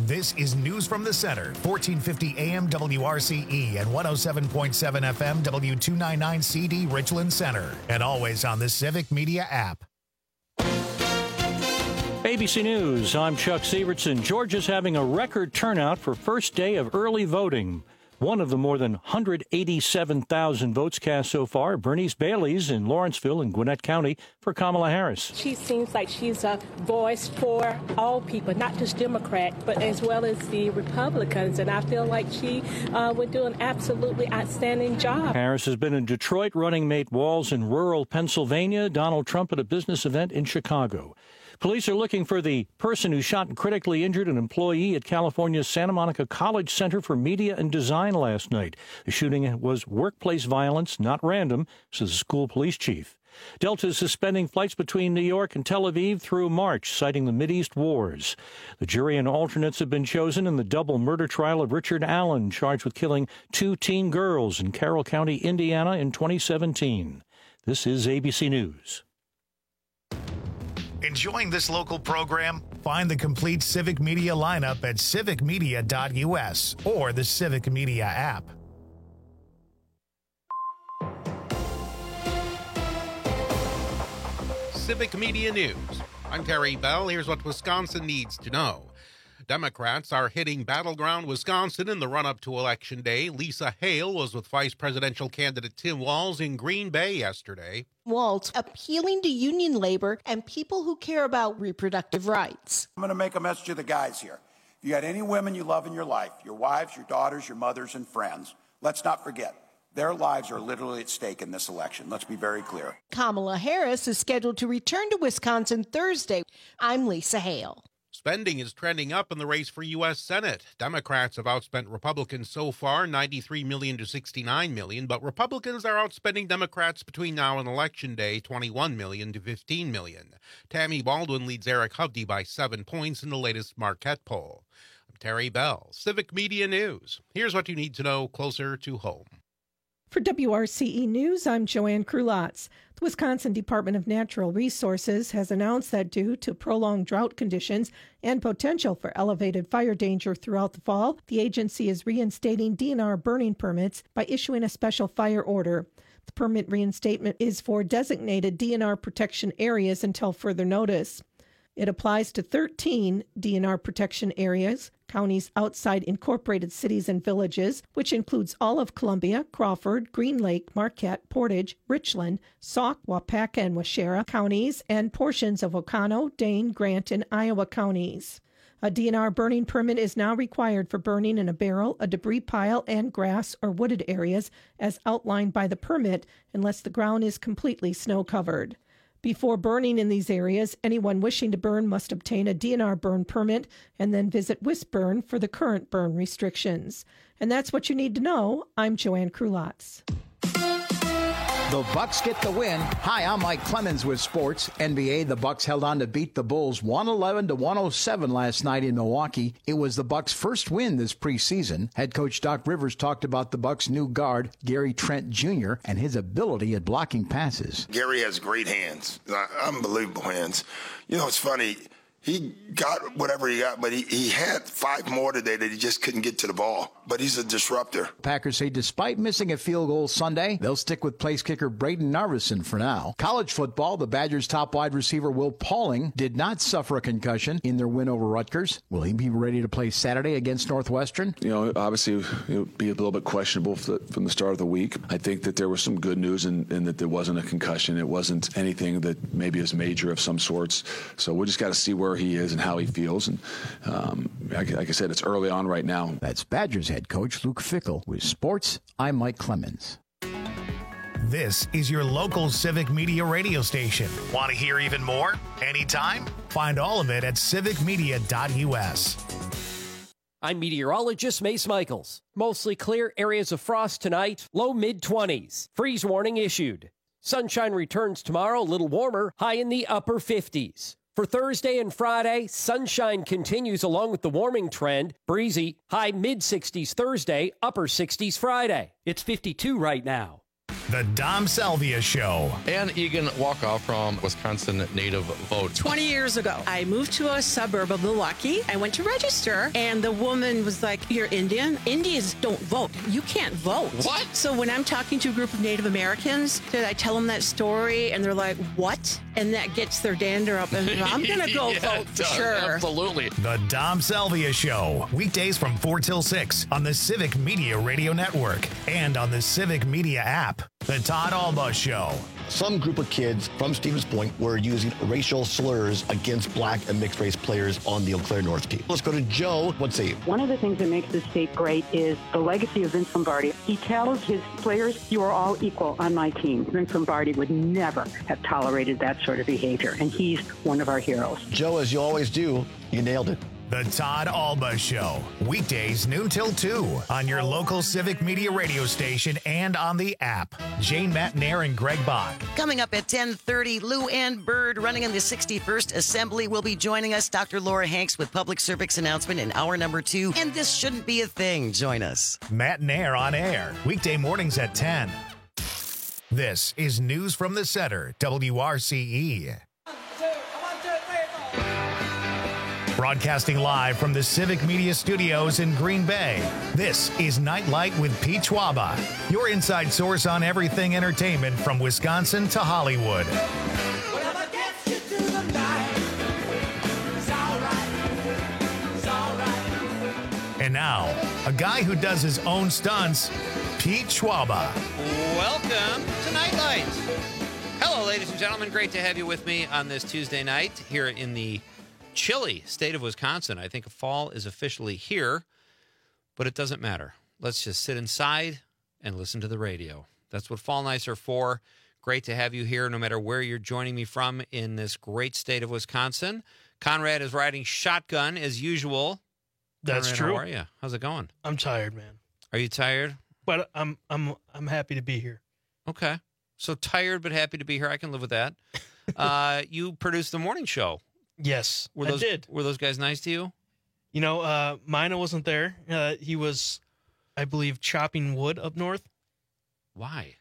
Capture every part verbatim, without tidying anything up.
This is News from the Center, fourteen fifty A M W R C E and one oh seven point seven F M W two ninety-nine C D Richland Center, and always on the Civic Media app. A B C News, I'm Chuck Sievertson. Georgia's having a record turnout for first day of early voting. One of the more than one hundred eighty-seven thousand votes cast so far, Bernice Bailey's in Lawrenceville in Gwinnett County for Kamala Harris. She seems like she's a voice for all people, not just Democrats, but as well as the Republicans. And I feel like she uh, would do an absolutely outstanding job. Harris has been in Detroit running mate Walz in rural Pennsylvania, Donald Trump at a business event in Chicago. Police are looking for the person who shot and critically injured an employee at California's Santa Monica College Center for Media and Design last night. The shooting was workplace violence, not random, says the school police chief. Delta is suspending flights between New York and Tel Aviv through March, citing the Mideast wars. The jury and alternates have been chosen in the double murder trial of Richard Allen, charged with killing two teen girls in Carroll County, Indiana in twenty seventeen. This is A B C News. Enjoying this local program? Find the complete Civic Media lineup at civic media dot U S or the Civic Media app. Civic Media News. I'm Terry Bell. Here's what Wisconsin needs to know. Democrats are hitting battleground Wisconsin in the run-up to Election Day. Lisa Hale was with Vice Presidential candidate Tim Walz in Green Bay yesterday. Walz appealing to union labor and people who care about reproductive rights. I'm going to make a message to the guys here. If you got any women you love in your life, your wives, your daughters, your mothers, and friends, let's not forget, their lives are literally at stake in this election. Let's be very clear. Kamala Harris is scheduled to return to Wisconsin Thursday. I'm Lisa Hale. Spending is trending up in the race for U S Senate. Democrats have outspent Republicans so far, ninety-three million dollars to sixty-nine million dollars, but Republicans are outspending Democrats between now and Election Day, twenty-one million dollars to fifteen million dollars. Tammy Baldwin leads Eric Hovde by seven points in the latest Marquette poll. I'm Terry Bell, Civic Media News. Here's what you need to know closer to home. For W R C E News, I'm Joanne Krulotz. The Wisconsin Department of Natural Resources has announced that due to prolonged drought conditions and potential for elevated fire danger throughout the fall, the agency is reinstating D N R burning permits by issuing a special fire order. The permit reinstatement is for designated D N R protection areas until further notice. It applies to thirteen D N R protection areas, counties outside incorporated cities and villages, which includes all of Columbia, Crawford, Green Lake, Marquette, Portage, Richland, Sauk, Waupaca, and Waushara counties, and portions of Oconto, Dane, Grant, and Iowa counties. A D N R burning permit is now required for burning in a barrel, a debris pile, and grass or wooded areas as outlined by the permit, unless the ground is completely snow-covered. Before burning in these areas, anyone wishing to burn must obtain a D N R burn permit and then visit WisBurn for the current burn restrictions. And that's what you need to know. I'm Joanne Krulotz. The Bucks get the win. Hi, I'm Mike Clemens with sports. N B A, the Bucks held on to beat the Bulls one eleven to one oh seven last night in Milwaukee. It was the Bucks' first win this preseason. Head coach Doc Rivers talked about the Bucks' new guard, Gary Trent Junior, and his ability at blocking passes. Gary has great hands, unbelievable hands. You know, it's funny. He got whatever he got, but he, he had five more today that he just couldn't get to the ball. But he's a disruptor. Packers say despite missing a field goal Sunday, they'll stick with place kicker Braden Narveson for now. College football, the Badgers' top wide receiver Will Pauling did not suffer a concussion in their win over Rutgers. Will he be ready to play Saturday against Northwestern? You know, obviously it would be a little bit questionable for the, from the start of the week. I think that there was some good news in, in that there wasn't a concussion. It wasn't anything that maybe is major of some sorts. So we just got to see where he is and how he feels. And um, like, like I said, it's early on right now. That's Badgers head coach Luke Fickell. With sports, I'm Mike Clemens. This is your local Civic Media radio station. Want to hear even more? Anytime? Find all of it at civic media dot U S. I'm meteorologist Mace Michaels. Mostly clear, areas of frost tonight, low mid twenties. Freeze warning issued. Sunshine returns tomorrow, a little warmer, high in the upper fifties. For Thursday and Friday, sunshine continues along with the warming trend. Breezy, high mid sixties Thursday, upper sixties Friday. It's fifty-two right now. The Dom Salvia Show. Ann Egan Walkoff from Wisconsin Native Vote. twenty years ago, I moved to a suburb of Milwaukee. I went to register, and the woman was like, "You're Indian? Indians don't vote. You can't vote." What? So when I'm talking to a group of Native Americans, I tell them that story, and they're like, "What?" And that gets their dander up, and I'm going to go Yeah, vote for sure. Absolutely. The Dom Salvia Show. Weekdays from four till six on the Civic Media Radio Network and on the Civic Media app. The Todd Alba Show. Some group of kids from Stevens Point were using racial slurs against black and mixed race players on the Eau Claire North team. Let's go to Joe. What's he? One of the things that makes this state great is the legacy of Vince Lombardi. He tells his players, "You are all equal on my team." Vince Lombardi would never have tolerated that sort of behavior, and he's one of our heroes. Joe, as you always do, you nailed it. The Todd Alba Show. Weekdays noon till two on your local Civic Media radio station and on the app. Jane Matnair and Greg Bach. Coming up at ten thirty, Lou Ann Bird running in the sixty-first Assembly will be joining us. Doctor Laura Hanks with Public Service announcement in hour number two. And this shouldn't be a thing. Join us. Matnair on air. Weekday mornings at ten. This is News from the Center, W R C E. Broadcasting live from the Civic Media Studios in Green Bay, this is Nightlight with Pete Schwaba, your inside source on everything entertainment from Wisconsin to Hollywood. And now, a guy who does his own stunts, Pete Schwaba. Welcome to Nightlight. Hello, ladies and gentlemen. Great to have you with me on this Tuesday night here in the chilly state of Wisconsin. I think fall is officially here, but it doesn't matter. Let's just sit inside and listen to the radio. That's what fall nights are for. Great to have you here, no matter where you're joining me from in this great state of Wisconsin. Conrad is riding shotgun as usual. That's Conrad, true. How are you? How's it going? I'm tired, man. Are you tired? But I'm I'm I'm happy to be here. Okay. So tired but happy to be here. I can live with that. uh, you produced the morning show. Yes, were I those, did. Were those guys nice to you? You know, uh, Mina wasn't there. Uh, he was, I believe, chopping wood up north. Why?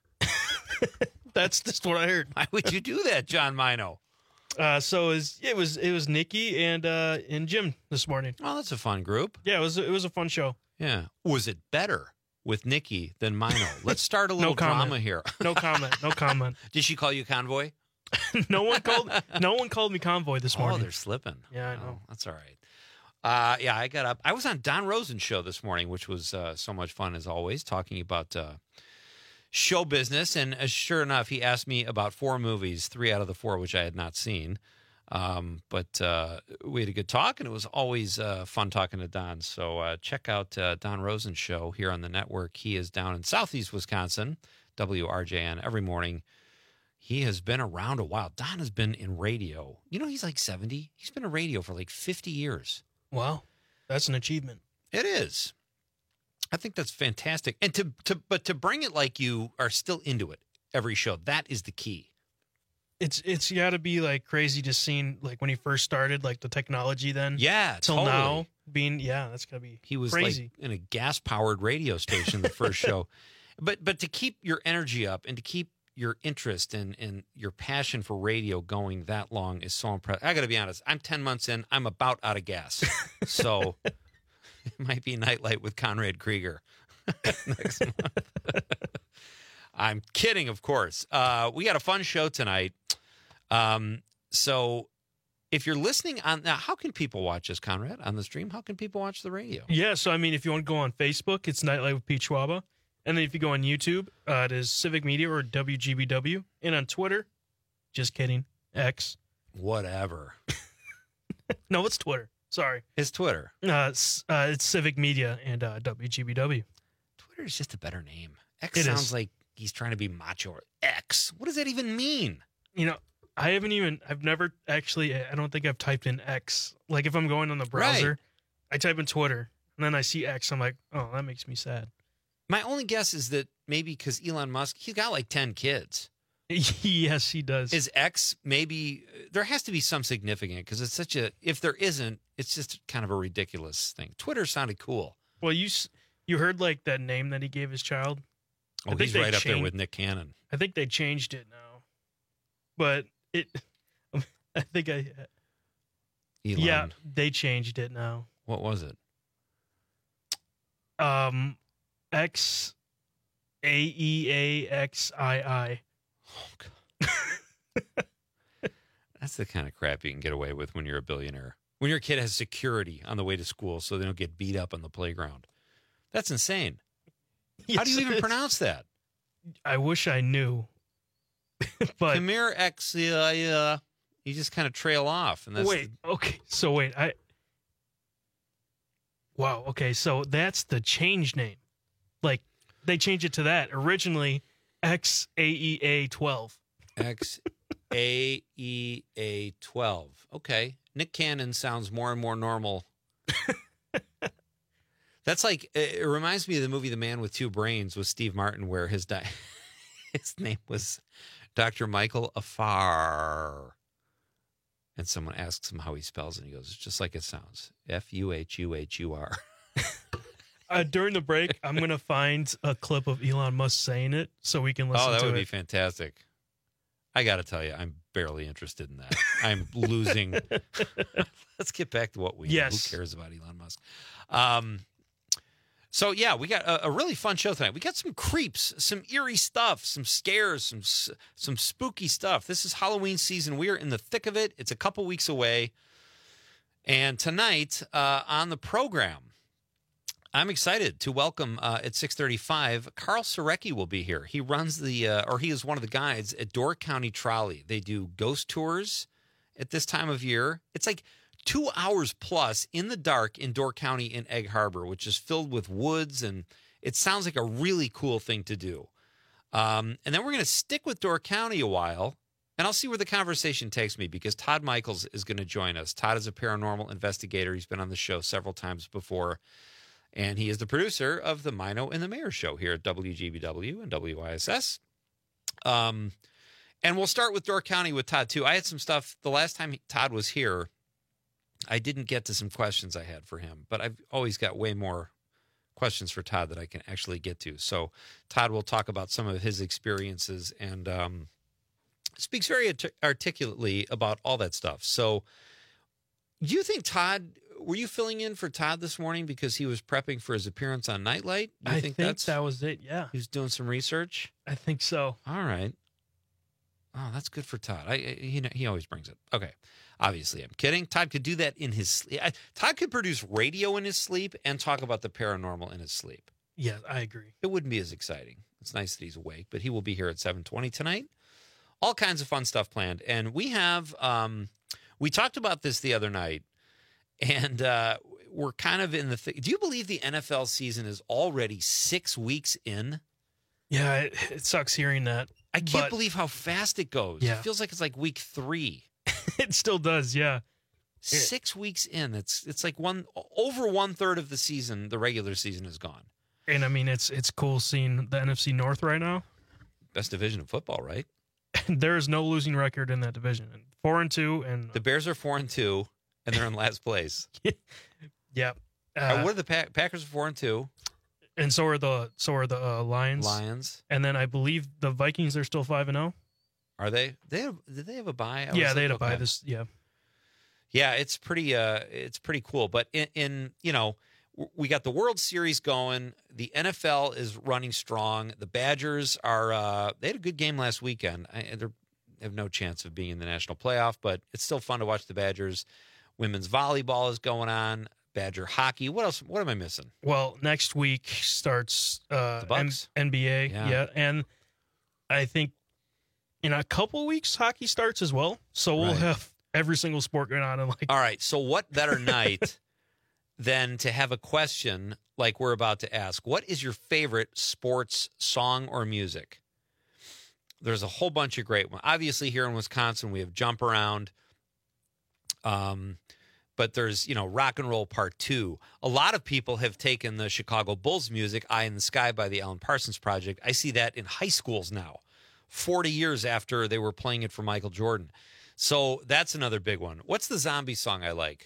That's just what I heard. Why would you do that, John Mino? Uh, so it was, it was it was Nikki and uh, and Jim this morning. Oh, that's a fun group. Yeah, it was it was a fun show. Yeah. Was it better with Nikki than Mino? Let's start a little no comment. drama here. No comment. No comment. Did she call you convoy? no one called. No one called me convoy this morning. Oh, they're slipping. Yeah, I know. Oh, that's all right. Uh, yeah, I got up. I was on Don Rosen's show this morning, which was uh, so much fun as always, talking about uh, show business. And uh, sure enough, he asked me about four movies, three out of the four which I had not seen. Um, but uh, we had a good talk, and it was always uh, fun talking to Don. So uh, check out uh, Don Rosen's show here on the network. He is down in southeast Wisconsin, W R J N, every morning. He has been around a while. Don has been in radio. You know, he's like seventy. He's been in radio for like fifty years. Wow. That's an achievement. It is. I think that's fantastic. And to, to but to bring it like you are still into it every show, that is the key. It's it's got to be like crazy just seeing like when he first started, like the technology then. Yeah, till totally. now being yeah, that's gotta be he was crazy. like in a gas powered radio station the first show, but but to keep your energy up and to keep your interest and and your passion for radio going that long is so impressive. I got to be honest. I'm ten months in. I'm about out of gas, so it might be Nightlight with Conrad Krieger next month. I'm kidding, of course. Uh, we got a fun show tonight. Um, so if you're listening on now, how can people watch us, Conrad, on the stream? How can people watch the radio? Yeah, so I mean, if you want to go on Facebook, it's Nightlight with Pete Schwaba. And then if you go on YouTube, uh, it is Civic Media or W G B W. And on Twitter, just kidding, X. Whatever. No, it's Twitter. Sorry. It's Twitter. Uh, it's, uh, it's Civic Media and uh, W G B W. Twitter is just a better name. X It sounds is. like he's trying to be macho. X. What does that even mean? You know, I haven't even, I've never actually, I don't think I've typed in X. Like if I'm going on the browser, Right. I type in Twitter and then I see X. I'm like, oh, that makes me sad. My only guess is that maybe because Elon Musk, he's got like ten kids. Yes, he does. Is X maybe, there has to be some significant because it's such a, if there isn't, it's just kind of a ridiculous thing. Twitter sounded cool. Well, you s- you heard like that name that he gave his child? Oh, I think he's they right up there changed- with Nick Cannon. I think they changed it now, but it. I think I. Elon. Yeah, they changed it now. What was it? Um, X, A E A X I I. That's the kind of crap you can get away with when you're a billionaire. When your kid has security on the way to school so they don't get beat up on the playground. That's insane. How do you Yes, even it is. pronounce that? I wish I knew. But Khmer X, uh, uh, you just kind of trail off. And that's wait, okay. So wait, I. Wow. Okay, so that's the change name. Like they changed it to that originally. X A E A twelve. X A E A twelve. Okay. Nick Cannon sounds more and more normal. That's like, it reminds me of the movie The Man with Two Brains with Steve Martin, where his di- his name was Doctor Michael Afar. And someone asks him how he spells it, and he goes, it's just like it sounds. F U H U H U R. Uh, during the break, I'm gonna find a clip of Elon Musk saying it so we can listen Oh, that to would it. be fantastic. I got to tell you, I'm barely interested in that. I'm losing. Let's get back to what we know. Yes. Who cares about Elon Musk? Um, so, yeah, we got a, a really fun show tonight. We got some creeps, some eerie stuff, some scares, some s- some spooky stuff. This is Halloween season. We are in the thick of it. It's a couple weeks away. And tonight uh, on the program, I'm excited to welcome uh, at six thirty-five, Carl Surecki will be here. He runs the, uh, or he is one of the guides at Door County Trolley. They do ghost tours at this time of year. It's like two hours plus in the dark in Door County in Egg Harbor, which is filled with woods, and it sounds like a really cool thing to do. Um, and then we're going to stick with Door County a while, and I'll see where the conversation takes me because Todd Michaels is going to join us. Todd is a paranormal investigator. He's been on the show several times before. And he is the producer of the Mino and the Mayor show here at W G B W and W I S S. Um, and we'll start with Door County with Todd, too. I had some stuff the last time Todd was here. I didn't get to some questions I had for him, but I've always got way more questions for Todd that I can actually get to. So Todd will talk about some of his experiences and um, speaks very art- articulately about all that stuff. So do you think Todd... Were you filling in for Todd this morning because he was prepping for his appearance on Nightlight? You I think, think that's that was it. Yeah, he was doing some research. I think so. All right. Oh, that's good for Todd. I, I he he always brings it. Okay. Obviously, I'm kidding. Todd could do that in his sleep. I, Todd could produce radio in his sleep and talk about the paranormal in his sleep. Yeah, I agree. It wouldn't be as exciting. It's nice that he's awake, but he will be here at seven twenty tonight. All kinds of fun stuff planned, and we have. Um, we talked about this the other night. And uh, we're kind of in the th- do you believe the N F L season is already six weeks in? Yeah, it, it sucks hearing that. I can't but believe how fast it goes. Yeah. It feels like it's like week three. it still does, yeah. Six weeks in. It's it's like one over one third of the season, the regular season is gone. And I mean, it's it's cool seeing the N F C North right now. Best division of football, right? There is no losing record in that division. Four and two, and The Bears are four and two, and they're in last place. yeah. Uh, Uh, what are the Pack- Packers are four and two? And so are the so are the uh, Lions. Lions. And then I believe the Vikings are still five and zero. Are they? They have, did they have a bye? I Yeah, was they had like, a bye. okay. This yeah. Yeah, it's pretty. Uh, it's pretty cool. But in, in you know, w- we got the World Series going. The N F L is running strong. The Badgers are. Uh, they had a good game last weekend. I, they have no chance of being in the national playoff, but it's still fun to watch the Badgers. Women's volleyball is going on. Badger hockey. What else? What am I missing? Well, next week starts uh, The Bucks? N- NBA. Yeah. Yeah. and I think in a couple weeks hockey starts as well. So we'll Right. have every single sport going on. And like, All right. So what better night than to have a question like we're about to ask? What is your favorite sports song or music? There's a whole bunch of great ones. Obviously, here in Wisconsin, we have Jump Around. Um, but there's, you know, Rock and Roll Part Two. A lot of people have taken the Chicago Bulls music, Eye in the Sky by the Alan Parsons Project. I see that in high schools now, forty years after they were playing it for Michael Jordan. So that's another big one. What's the zombie song I like?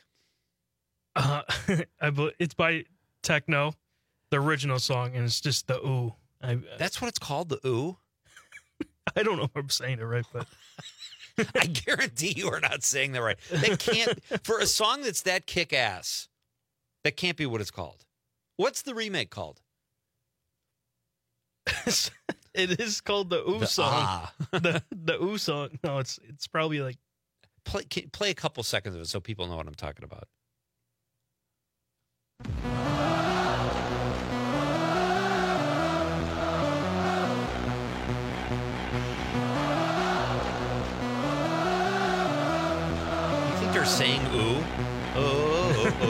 uh, I bel it's by Techno, the original song, and it's just the ooh. I, That's what it's called, the ooh? I don't know if I'm saying it right, but I guarantee you are not saying that right. That can't, for a song that's that kick-ass, that can't be what it's called. What's the remake called? it is called the ooh The song. ah. the the ooh song. No, it's it's probably like Play, play a couple seconds of it so people know what I'm talking about. You think they're saying ooh? Oh, oh,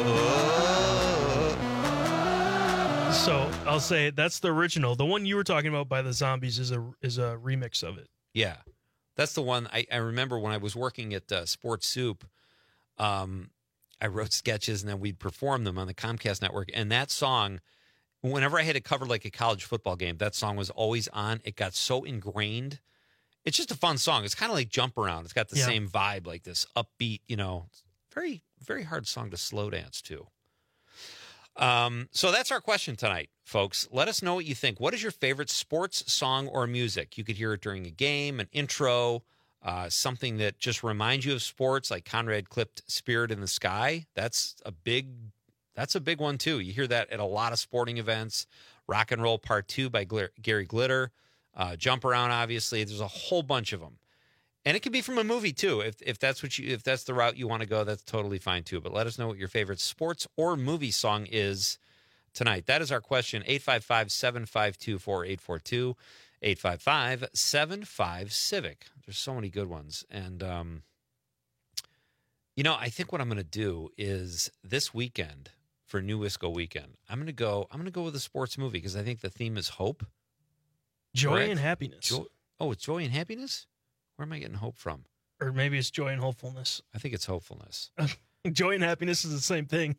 oh. So I'll say that's the original. The one you were talking about by the Zombies is a is a remix of it. Yeah, that's the one. I, I remember when I was working at uh, Sports Soup, um, I wrote sketches and then we'd perform them on the Comcast network. And that song, whenever I had to cover like a college football game, that song was always on. It got so ingrained. It's just a fun song. It's kind of like Jump Around. It's got the Yeah. same vibe, like this upbeat, you know, very, very hard song to slow dance to. Um, so that's our question tonight, folks. Let us know what you think. What is your favorite sports song or music? You could hear it during a game, an intro, uh, something that just reminds you of sports, like Conrad clipped Spirit in the Sky. That's a big, that's a big one too. You hear that at a lot of sporting events. Rock and Roll Part Two by Gl- Gary Glitter. Uh, Jump Around, obviously. There's a whole bunch of them. And it could be from a movie too. If if that's what you if that's the route you want to go, that's totally fine too. But let us know what your favorite sports or movie song is tonight. That is our question. eight five five, seven five two, four eight four two. eight five five, seven five, Civic. There's so many good ones. And um, you know, I think what I'm gonna do is this weekend for New Wisco weekend, I'm gonna go I'm gonna go with a sports movie because I think the theme is hope. Joy Correct? and happiness. Joy, oh, it's joy and happiness? Where am I getting hope from? Or maybe it's joy and hopefulness. I think it's hopefulness. Joy and happiness is the same thing.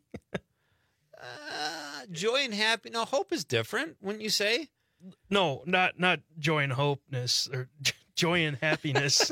uh, joy and happy. No, hope is different, wouldn't you say? No, not not joy and hopeness or joy and happiness.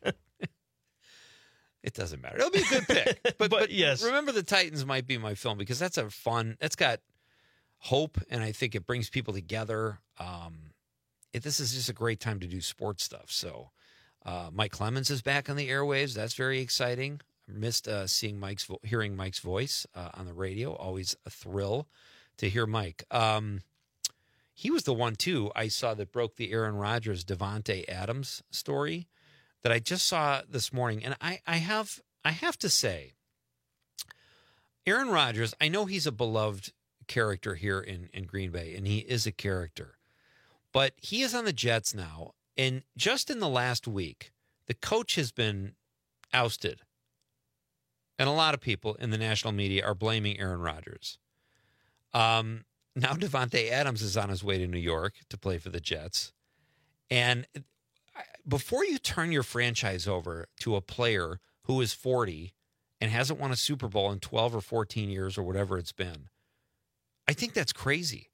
It doesn't matter. It'll be a good pick. But, but, but yes, Remember the Titans might be my film because that's a fun. That's got hope, and I think it brings people together. Um, it, this is just a great time to do sports stuff. So. Uh, Mike Clemens is back on the airwaves. That's very exciting. I missed uh, seeing Mike's vo- hearing Mike's voice uh, on the radio. Always a thrill to hear Mike. Um, he was the one too I saw that broke the Aaron Rodgers Davante Adams story that I just saw this morning, and I, I have I have to say, Aaron Rodgers. I know he's a beloved character here in in Green Bay, and he is a character, but he is on the Jets now. And just in the last week, the coach has been ousted. And a lot of people in the national media are blaming Aaron Rodgers. Um, now Davante Adams is on his way to New York to play for the Jets. And before you turn your franchise over to a player who is forty and hasn't won a Super Bowl in twelve or fourteen years or whatever it's been, I think that's crazy.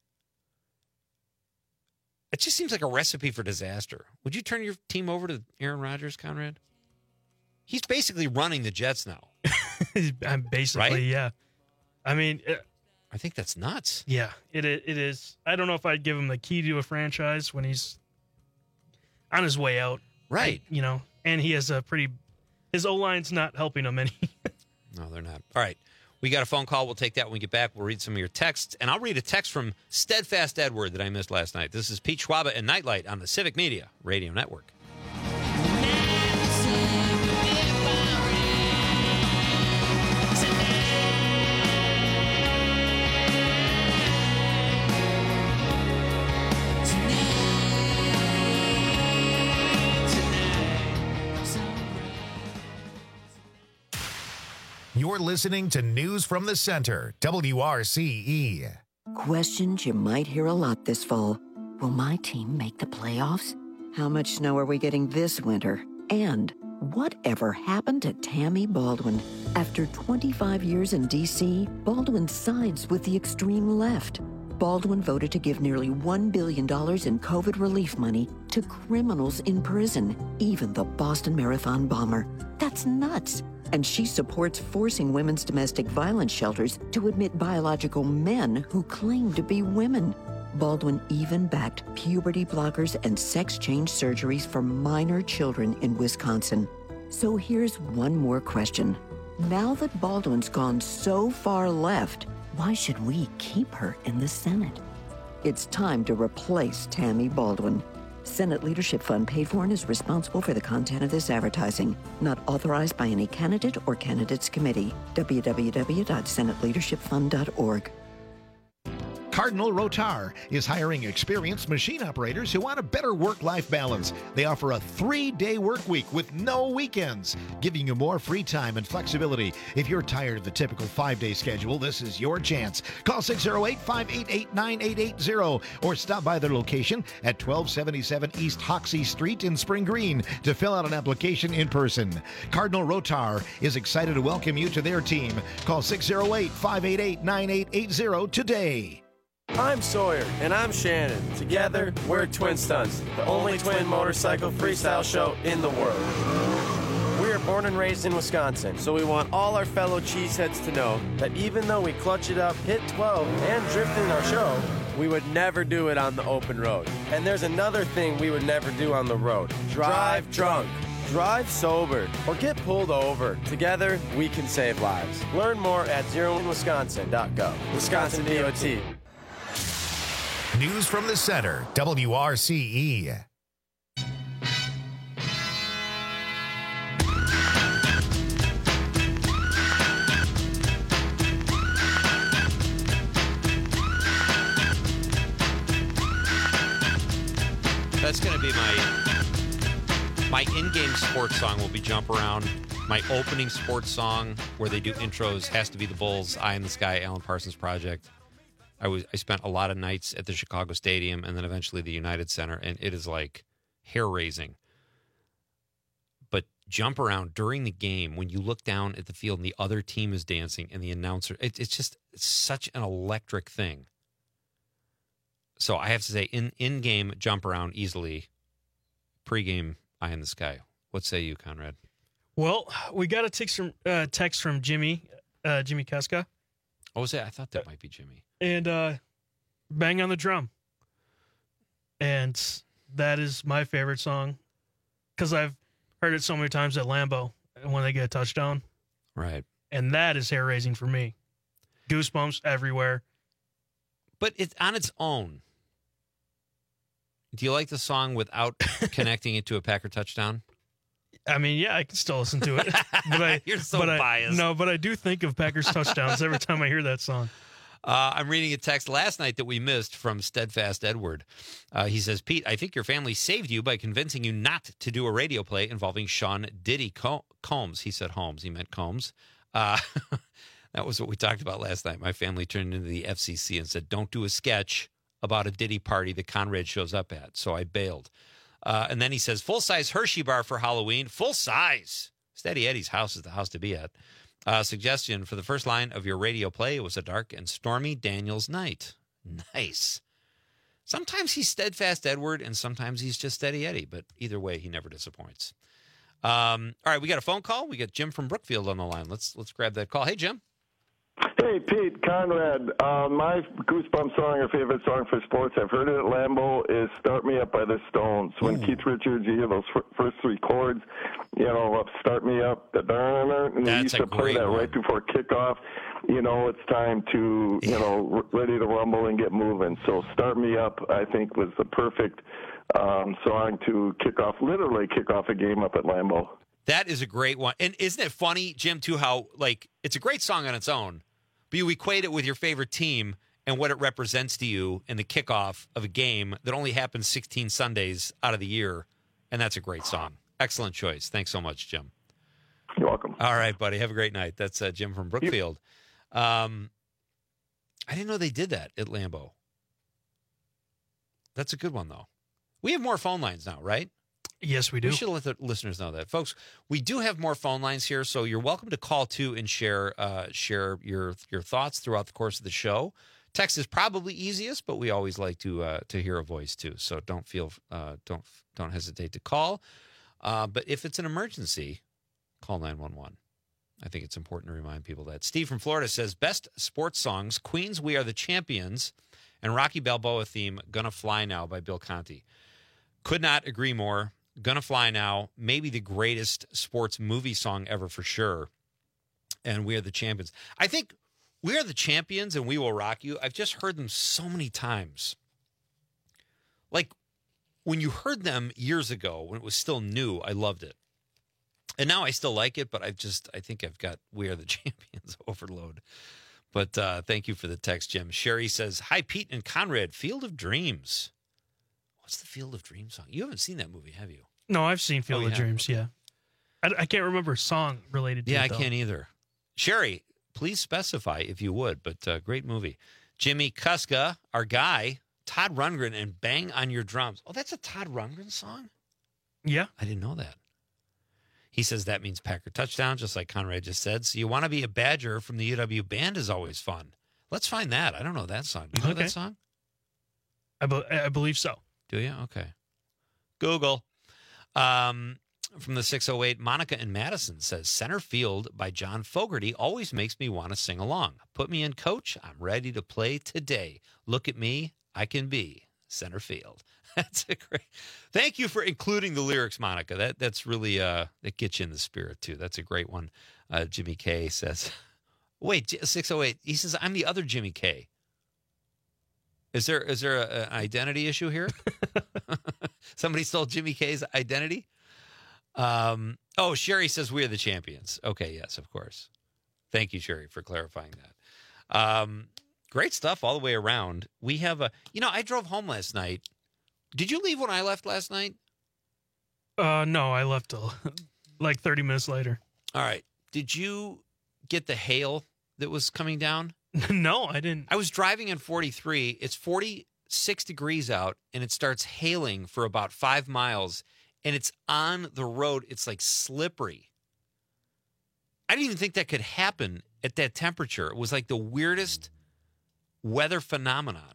It just seems like a recipe for disaster. Would you turn your team over to Aaron Rodgers, Conrad? He's basically running the Jets now. I'm basically, right? yeah. I mean, it, I think that's nuts. Yeah, it it is. I don't know if I'd give him the key to a franchise when he's on his way out. Right. I, you know, and he has a pretty, his O-line's not helping him any. No, they're not. All right. We got a phone call. We'll take that when we get back. We'll read some of your texts. And I'll read a text from Steadfast Edward that I missed last night. This is Pete Schwaba and Nightlight on the Civic Media Radio Network. You're listening to News from the Center, W R C E. Questions you might hear a lot this fall. Will my team make the playoffs? How much snow are we getting this winter? And whatever happened to Tammy Baldwin? After twenty-five years in D C, Baldwin sides with the extreme left. Baldwin voted to give nearly one billion dollars in COVID relief money to criminals in prison, even the Boston Marathon bomber. That's nuts. And she supports forcing women's domestic violence shelters to admit biological men who claim to be women. Baldwin even backed puberty blockers and sex change surgeries for minor children in Wisconsin. So here's one more question. Now that Baldwin's gone so far left, why should we keep her in the Senate? It's time to replace Tammy Baldwin. Senate Leadership Fund paid for and is responsible for the content of this advertising. Not authorized by any candidate or candidates committee. w w w dot senate leadership fund dot org. Cardinal Rotar is hiring experienced machine operators who want a better work-life balance. They offer a three-day work week with no weekends, giving you more free time and flexibility. If you're tired of the typical five-day schedule, this is your chance. Call six oh eight, five eight eight, nine eight eight zero or stop by their location at twelve seventy-seven East Hoxie Street in Spring Green to fill out an application in person. Cardinal Rotar is excited to welcome you to their team. Call six oh eight, five eight eight, nine eight eight zero today. I'm Sawyer, and I'm Shannon. Together, we're Twin Stunts, the only twin motorcycle freestyle show in the world. We are born and raised in Wisconsin, so we want all our fellow cheeseheads to know that even though we clutch it up, hit twelve, and drift in our show, we would never do it on the open road. And there's another thing we would never do on the road. Drive drunk. Drive sober or get pulled over. Together, we can save lives. Learn more at zero in wisconsin dot gov. Wisconsin D O T. News from the Center, W R C E. That's going to be my my in-game sports song will be Jump Around. My opening sports song where they do intros has to be the Bulls' Eye in the Sky, Alan Parsons Project. I was I spent a lot of nights at the Chicago Stadium and then eventually the United Center, and it is like hair-raising. But Jump Around during the game, when you look down at the field and the other team is dancing and the announcer, it, it's just it's such an electric thing. So I have to say, in, in-game Jump Around easily, pre-game Eye in the Sky. What say you, Conrad? Well, we got a text from, uh, text from Jimmy, uh, Jimmy Keska. Oh, was that? I thought that might be Jimmy. And uh, Bang on the Drum. And that is my favorite song because I've heard it so many times at Lambeau when they get a touchdown. Right. And that is hair-raising for me. Goosebumps everywhere. But it's on its own. Do you like the song without connecting it to a Packer touchdown? I mean, yeah, I can still listen to it. But I, You're so but biased. I, no, but I do think of Packers touchdowns every time I hear that song. Uh, I'm reading a text last night that we missed from Steadfast Edward. Uh, he says, Pete, I think your family saved you by convincing you not to do a radio play involving Sean Diddy Col- Combs. He said Holmes. He meant Combs. Uh, that was what we talked about last night. My family turned into the F C C and said, don't do a sketch about a Diddy party that Conrad shows up at. So I bailed. Uh, and then he says, full-size Hershey bar for Halloween. Full size. Steady Eddie's house is the house to be at. Uh, suggestion for the first line of your radio play. It was a dark and stormy Daniels night. Nice. Sometimes he's Steadfast Edward, and sometimes he's just Steady Eddie. But either way, he never disappoints. Um, all right, we got a phone call. We got Jim from Brookfield on the line. Let's let's grab that call. Hey, Jim. Hey, Pete, Conrad. Uh, my Goosebumps song or favorite song for sports, I've heard it at Lambeau, is Start Me Up by the Stones. When Ooh. Keith Richards, you hear those f- first three chords, you know, Start Me Up, the and they used to play that one right before kickoff. You know, it's time to, you know, r- ready to rumble and get moving. So Start Me Up, I think, was the perfect um, song to kick off, literally kick off a game up at Lambeau. That is a great one. And isn't it funny, Jim, too, how, like, it's a great song on its own, but you equate it with your favorite team and what it represents to you in the kickoff of a game that only happens sixteen Sundays out of the year, and that's a great song. Excellent choice. Thanks so much, Jim. You're welcome. All right, buddy. Have a great night. That's uh, Jim from Brookfield. Um, I didn't know they did that at Lambeau. That's a good one, though. We have more phone lines now, right? Yes, we do. We should let the listeners know that. Folks, we do have more phone lines here, so you're welcome to call, too, and share uh, share your your thoughts throughout the course of the show. Text is probably easiest, but we always like to uh, to hear a voice, too, so don't feel uh, don't don't hesitate to call. Uh, but if it's an emergency, call nine one one. I think it's important to remind people that. Steve from Florida says, best sports songs, Queen's We Are the Champions, And Rocky Balboa theme, Gonna Fly Now by Bill Conti. Could not agree more. Gonna Fly Now, maybe the greatest sports movie song ever for sure. And We Are the Champions. I think We Are the Champions and We Will Rock You, I've just heard them so many times. Like, when you heard them years ago, when it was still new, I loved it. And now I still like it, but I've just, I think I've got We Are the Champions overload. But uh, thank you for the text, Jim. Sherry says, hi, Pete and Conrad, Field of Dreams. What's the Field of Dreams song? You haven't seen that movie, have you? No, I've seen Field Oh, of yeah. Dreams, yeah. I, I can't remember a song related to Yeah, it, I though. can't either. Sherry, please specify if you would, but uh, great movie. Jimmy Kuska, our guy, Todd Rundgren, and Bang on Your Drums. Oh, that's a Todd Rundgren song? Yeah. I didn't know that. He says that means Packer touchdown, just like Conrad just said. So you want to be a Badger from the U W band is always fun. Let's find that. I don't know that song. Do you know Okay. that song? I, be- I believe so. Do you? Okay. Google. Um, from the six oh eight, Monica in Madison says, Center Field by John Fogerty always makes me want to sing along. Put me in, coach. I'm ready to play today. Look at me. I can be center field. That's a great. Thank you for including the lyrics, Monica. That that's really uh that gets you in the spirit too. That's a great one. Uh, Jimmy K says, "Wait, six oh eight." He says, "I'm the other Jimmy K." Is there is there a, an identity issue here? Somebody stole Jimmy K's identity. Um. Oh, Sherry says we are the champions. Okay, yes, of course. Thank you, Sherry, for clarifying that. Um, great stuff all the way around. We have a. You know, I drove home last night. Did you leave when I left last night? Uh, no, I left a, like thirty minutes later. All right. Did you get the hail that was coming down? No, I didn't. I was driving in forty-three. It's forty-six degrees out, and it starts hailing for about five miles, and it's on the road. It's like slippery. I didn't even think that could happen at that temperature. It was like the weirdest weather phenomenon.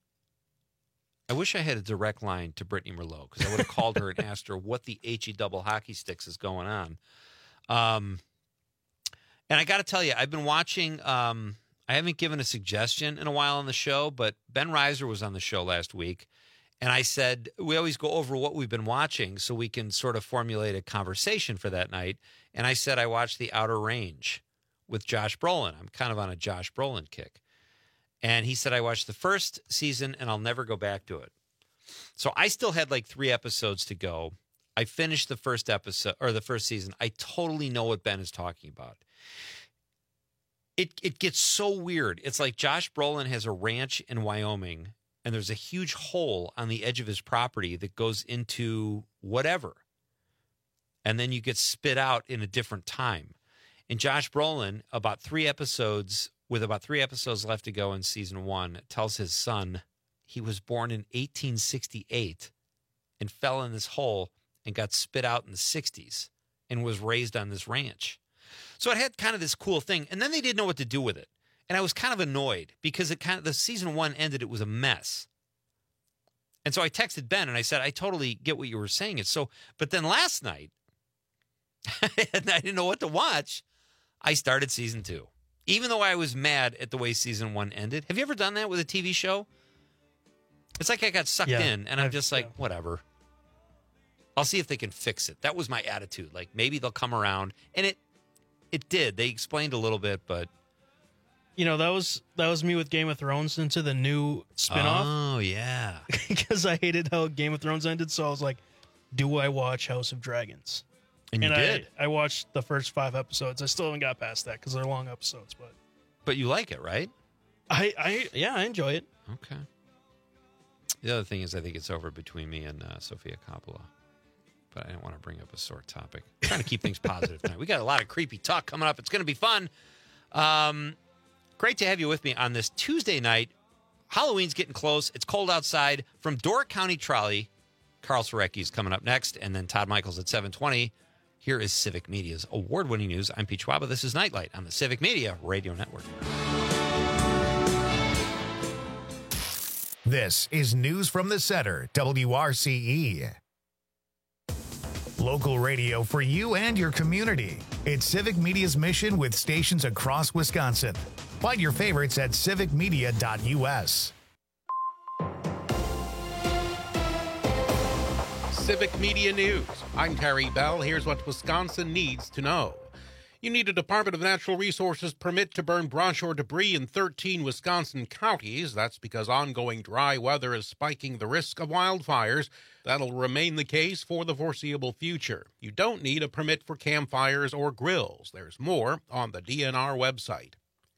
I wish I had a direct line to Brittany Merlot because I would have called her and asked her what the H E double hockey sticks is going on. Um, and I got to tell you, I've been watching. Um, I haven't given a suggestion in a while on the show, but Ben Reiser was on the show last week, and I said we always go over what we've been watching so we can sort of formulate a conversation for that night. And I said I watched The Outer Range with Josh Brolin. I'm kind of on a Josh Brolin kick. And he said, I watched the first season and I'll never go back to it. So I still had like three episodes to go. I finished the first episode or the first season. I totally know what Ben is talking about. It it gets so weird. It's like Josh Brolin has a ranch in Wyoming and there's a huge hole on the edge of his property that goes into whatever. And then you get spit out in a different time. And Josh Brolin, about three episodes with about three episodes left to go in season one, tells his son he was born in eighteen sixty-eight and fell in this hole and got spit out in the sixties and was raised on this ranch. So it had kind of this cool thing. And then they didn't know what to do with it. And I was kind of annoyed because it kind of the season one ended. It was a mess. And so I texted Ben and I said, I totally get what you were saying. It's so, but then last night, and I didn't know what to watch. I started season two. Even though I was mad at the way season one ended. Have you ever done that with a T V show? It's like I got sucked Yeah, in, and I'm I've- just like, yeah. whatever. I'll see if they can fix it. That was my attitude. Like, maybe they'll come around. And it it did. They explained a little bit, but... You know, that was that was me with Game of Thrones into the new spinoff. Oh, yeah. Because I hated how Game of Thrones ended, so I was like, do I watch House of Dragons? And you I, did. I watched the first five episodes. I still haven't got past that because they're long episodes, but But you like it, right? I, I yeah, I enjoy it. Okay. The other thing is I think it's over between me and uh, Sofia Coppola. But I didn't want to bring up a sore topic. I'm trying to keep things positive tonight. We got a lot of creepy talk coming up. It's going to be fun. Um, great to have you with me on this Tuesday night. Halloween's getting close. It's cold outside. From Door County Trolley, Carl Sorecki is coming up next, and then Todd Michaels at seven twenty. Here is Civic Media's award-winning news. I'm Pete Schwaba. This is Nightlight on the Civic Media Radio Network. This is News from the Center, W R C E. Local radio for you and your community. It's Civic Media's mission with stations across Wisconsin. Find your favorites at civic media dot U S. Civic Media News. I'm Terry Bell. Here's what Wisconsin needs to know. You need a Department of Natural Resources permit to burn brush or debris in thirteen Wisconsin counties. That's because ongoing dry weather is spiking the risk of wildfires. That'll remain the case for the foreseeable future. You don't need a permit for campfires or grills. There's more on the D N R website.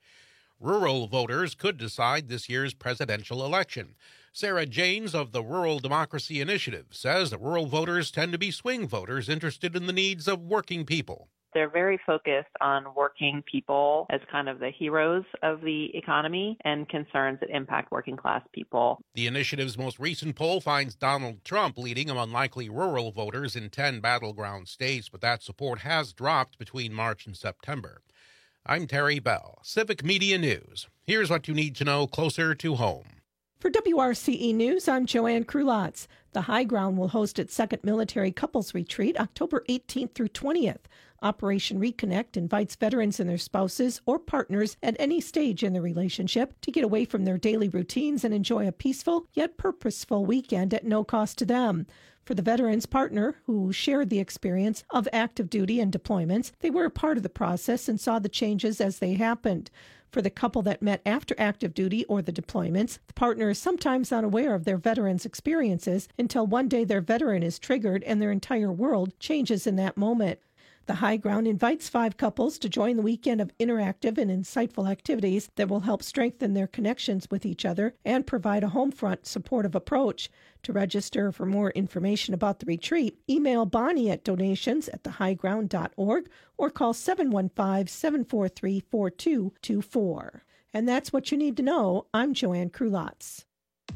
Rural voters could decide this year's presidential election. Sarah Janes of the Rural Democracy Initiative says that rural voters tend to be swing voters interested in the needs of working people. They're very focused on working people as kind of the heroes of the economy and concerns that impact working class people. The initiative's most recent poll finds Donald Trump leading among likely rural voters in ten battleground states, but that support has dropped between March and September. I'm Terry Bell, Civic Media News. Here's what you need to know closer to home. For W R C E News, I'm Joanne Krulotz. The High Ground will host its second military couples retreat October eighteenth through twentieth. Operation Reconnect invites veterans and their spouses or partners at any stage in the relationship to get away from their daily routines and enjoy a peaceful yet purposeful weekend at no cost to them. For the veteran's partner, who shared the experience of active duty and deployments, they were a part of the process and saw the changes as they happened. For the couple that met after active duty or the deployments, the partner is sometimes unaware of their veteran's experiences until one day their veteran is triggered and their entire world changes in that moment. The High Ground invites five couples to join the weekend of interactive and insightful activities that will help strengthen their connections with each other and provide a home front supportive approach. To register for more information about the retreat, email Bonnie at donations at the high ground dot org or call seven one five, seven four three, four two two four. And that's what you need to know. I'm Joanne Krulotz.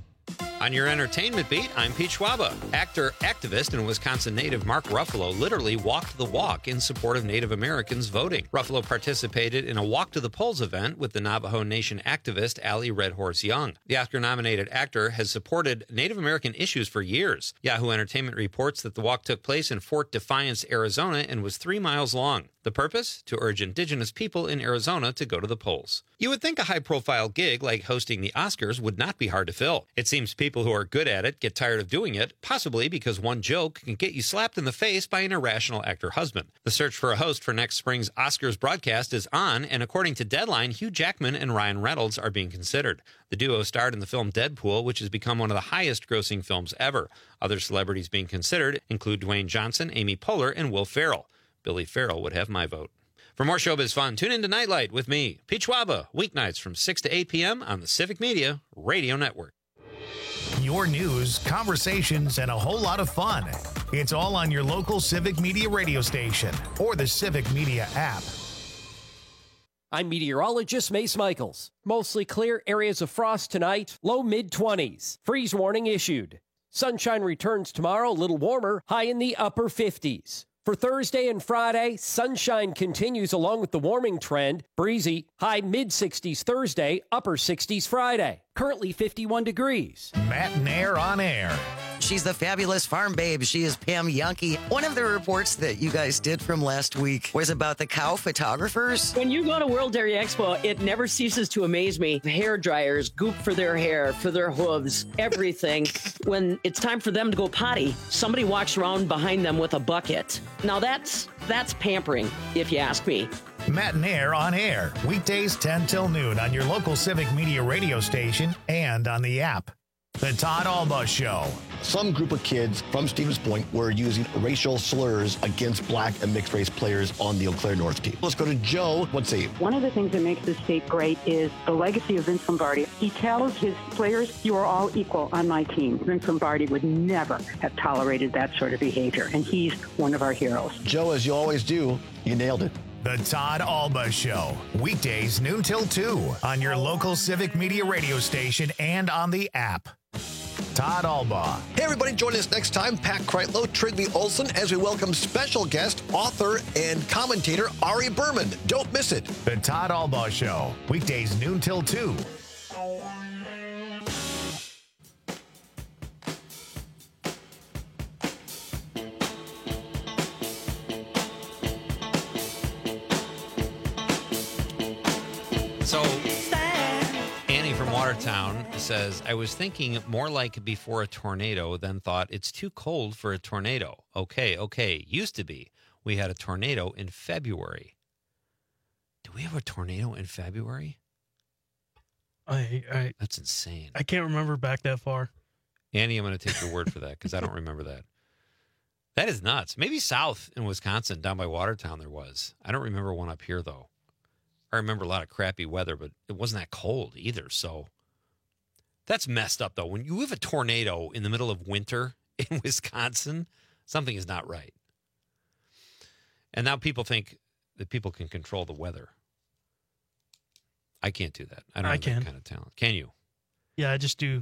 On your entertainment beat, I'm Pete Schwaba. Actor, activist, and Wisconsin native Mark Ruffalo literally walked the walk in support of Native Americans voting. Ruffalo participated in a Walk to the Polls event with the Navajo Nation activist Allie Red Horse Young. The Oscar-nominated actor has supported Native American issues for years. Yahoo Entertainment reports that the walk took place in Fort Defiance, Arizona, and was three miles long. The purpose? To urge indigenous people in Arizona to go to the polls. You would think a high-profile gig like hosting the Oscars would not be hard to fill. It seems people who are good at it get tired of doing it, possibly because one joke can get you slapped in the face by an irrational actor husband. The search for a host for next spring's Oscars broadcast is on, and according to Deadline, Hugh Jackman and Ryan Reynolds are being considered. The duo starred in the film Deadpool, which has become one of the highest-grossing films ever. Other celebrities being considered include Dwayne Johnson, Amy Poehler, and Will Ferrell. Billy Farrell would have my vote. For more showbiz fun, tune in to Nightlight with me, Pete Schwaba, weeknights from six to eight p.m. on the Civic Media Radio Network. Your news, conversations, and a whole lot of fun. It's all on your local Civic Media radio station or the Civic Media app. I'm meteorologist Mace Michaels. Mostly clear, areas of frost tonight, low mid twenties. Freeze warning issued. Sunshine returns tomorrow, a little warmer, high in the upper fifties. For Thursday and Friday, sunshine continues along with the warming trend. Breezy, high mid-sixties Thursday, upper sixties Friday. Currently fifty-one degrees. Matt Nair on air. She's the fabulous farm babe. She is Pam Yankee. One of the reports that you guys did from last week was about the cow photographers. When you go to World Dairy Expo, it never ceases to amaze me. Hair dryers, goop for their hair, for their hooves, everything. When it's time for them to go potty, somebody walks around behind them with a bucket. Now that's that's pampering, if you ask me. Matt Nair on air, weekdays ten till noon on your local Civic Media radio station and on the app. The Todd Alba Show. Some group of kids from Stevens Point were using racial slurs against black and mixed race players on the Eau Claire North team. Let's go to Joe. Let's see. One of the things that makes this state great is the legacy of Vince Lombardi. He tells his players, you are all equal on my team. Vince Lombardi would never have tolerated that sort of behavior, and he's one of our heroes. Joe, as you always do, you nailed it. The Todd Alba Show, weekdays noon till two on your local Civic Media radio station and on the app. Todd Alba. Hey, everybody, join us next time, Pat Kreitlow, Trigby Olson, as we welcome special guest, author, and commentator Ari Berman. Don't miss it. The Todd Alba Show, weekdays noon till two. Watertown says, I was thinking more like before a tornado, then thought it's too cold for a tornado. Okay, okay. Used to be. We had a tornado in February. Do we have a tornado in February? I, I That's insane. I can't remember back that far. Andy, I'm going to take your word for that because I don't remember that. That is nuts. Maybe south in Wisconsin, down by Watertown, there was. I don't remember one up here, though. I remember a lot of crappy weather, but it wasn't that cold either. So that's messed up, though. When you have a tornado in the middle of winter in Wisconsin, something is not right. And now people think that people can control the weather. I can't do that. I don't I have can. that kind of talent. Can you? Yeah, I just do.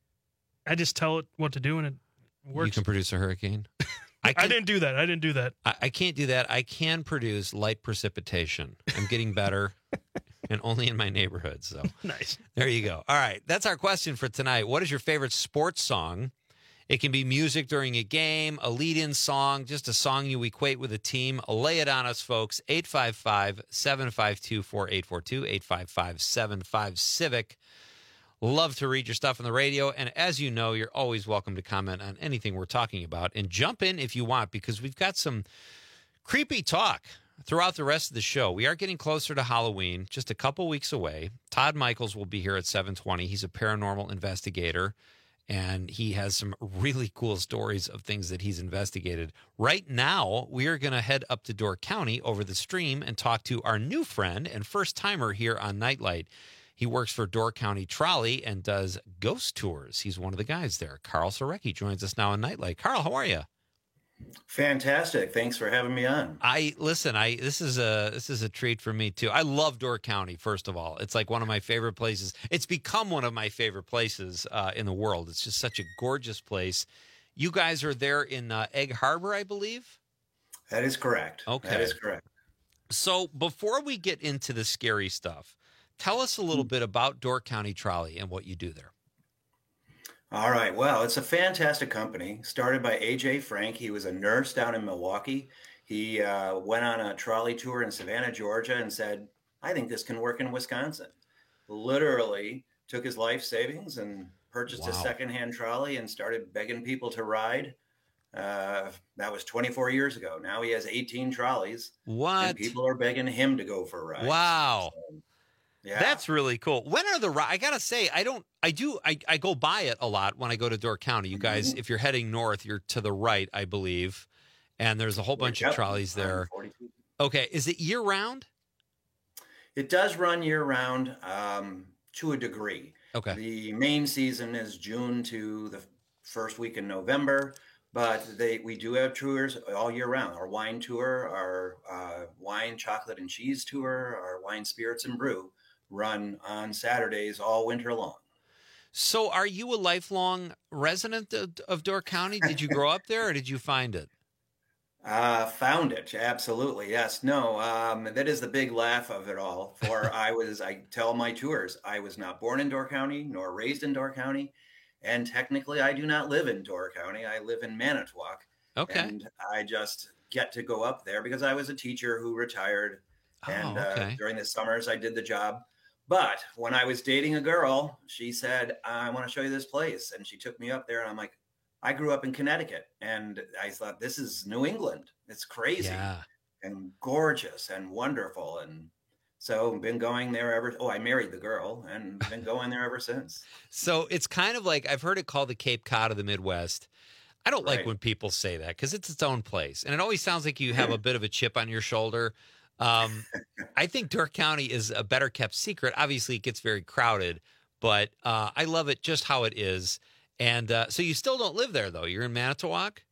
I just tell it what to do, and it works. You can produce a hurricane? I, I didn't do that. I didn't do that. I, I can't do that. I can produce light precipitation. I'm getting better, and only in my neighborhood. So Nice. there you go. All right, that's our question for tonight. What is your favorite sports song? It can be music during a game, a lead-in song, just a song you equate with a team. Lay it on us, folks. eight five five, seven five two, four eight four two, eight five five, seven five, CIVIC. Love to read your stuff on the radio. And as you know, you're always welcome to comment on anything we're talking about. And jump in if you want, because we've got some creepy talk throughout the rest of the show. We are getting closer to Halloween, just a couple weeks away. Todd Michaels will be here at seven twenty. He's a paranormal investigator, and he has some really cool stories of things that he's investigated. Right now, we are going to head up to Door County over the stream and talk to our new friend and first-timer here on Nightlight. He works for Door County Trolley and does ghost tours. He's one of the guys there. Carl Sorecki joins us now on Nightlight. Carl, how are you? Fantastic. Thanks for having me on. I listen, I this is a this is a treat for me too. I love Door County, first of all. It's like one of my favorite places. It's become one of my favorite places uh, in the world. It's just such a gorgeous place. You guys are there in uh, Egg Harbor, I believe? That is correct. Okay. That is correct. So before we get into the scary stuff, tell us a little bit about Door County Trolley and what you do there. All right. Well, it's a fantastic company started by A J Frank. He was a nurse down in Milwaukee. He uh, went on a trolley tour in Savannah, Georgia, and said, I think this can work in Wisconsin. Literally took his life savings and purchased Wow. a secondhand trolley and started begging people to ride. Uh, that was twenty-four years ago. Now he has eighteen trolleys. What? And people are begging him to go for rides. Wow. So, yeah. That's really cool. When are the ri- I gotta say, I don't I do I, I go by it a lot when I go to Door County. You guys, Mm-hmm. if you're heading north, you're to the right, I believe. And there's a whole bunch Yep. of trolleys there. forty-two. Okay. Is it year round? It does run year round um, to a degree. Okay. The main season is June to the first week in November, but they we do have tours all year round. Our wine tour, our uh, wine, chocolate, and cheese tour, our wine, spirits, and brew run on Saturdays all winter long. So are you a lifelong resident of, of Door County? Did you grow up there or did you find it? Uh, found it. Absolutely. Yes. No, um, that is the big laugh of it all. For I was, I tell my tours, I was not born in Door County nor raised in Door County. And technically I do not live in Door County. I live in Manitowoc. Okay. And I just get to go up there because I was a teacher who retired. And Oh, uh, okay. during the summers I did the job. But when I was dating a girl, she said, I want to show you this place. And she took me up there and I'm like, I grew up in Connecticut and I thought, this is New England. It's crazy Yeah. and gorgeous and wonderful. And so been going there ever. Oh, I married the girl and been going there ever since. So it's kind of like, I've heard it called the Cape Cod of the Midwest. I don't like Right. when people say that because it's its own place. And it always sounds like you have a bit of a chip on your shoulder. Um, I think Door County is a better kept secret. Obviously, it gets very crowded, but uh, I love it just how it is. And uh, so you still don't live there, though. You're in Manitowoc?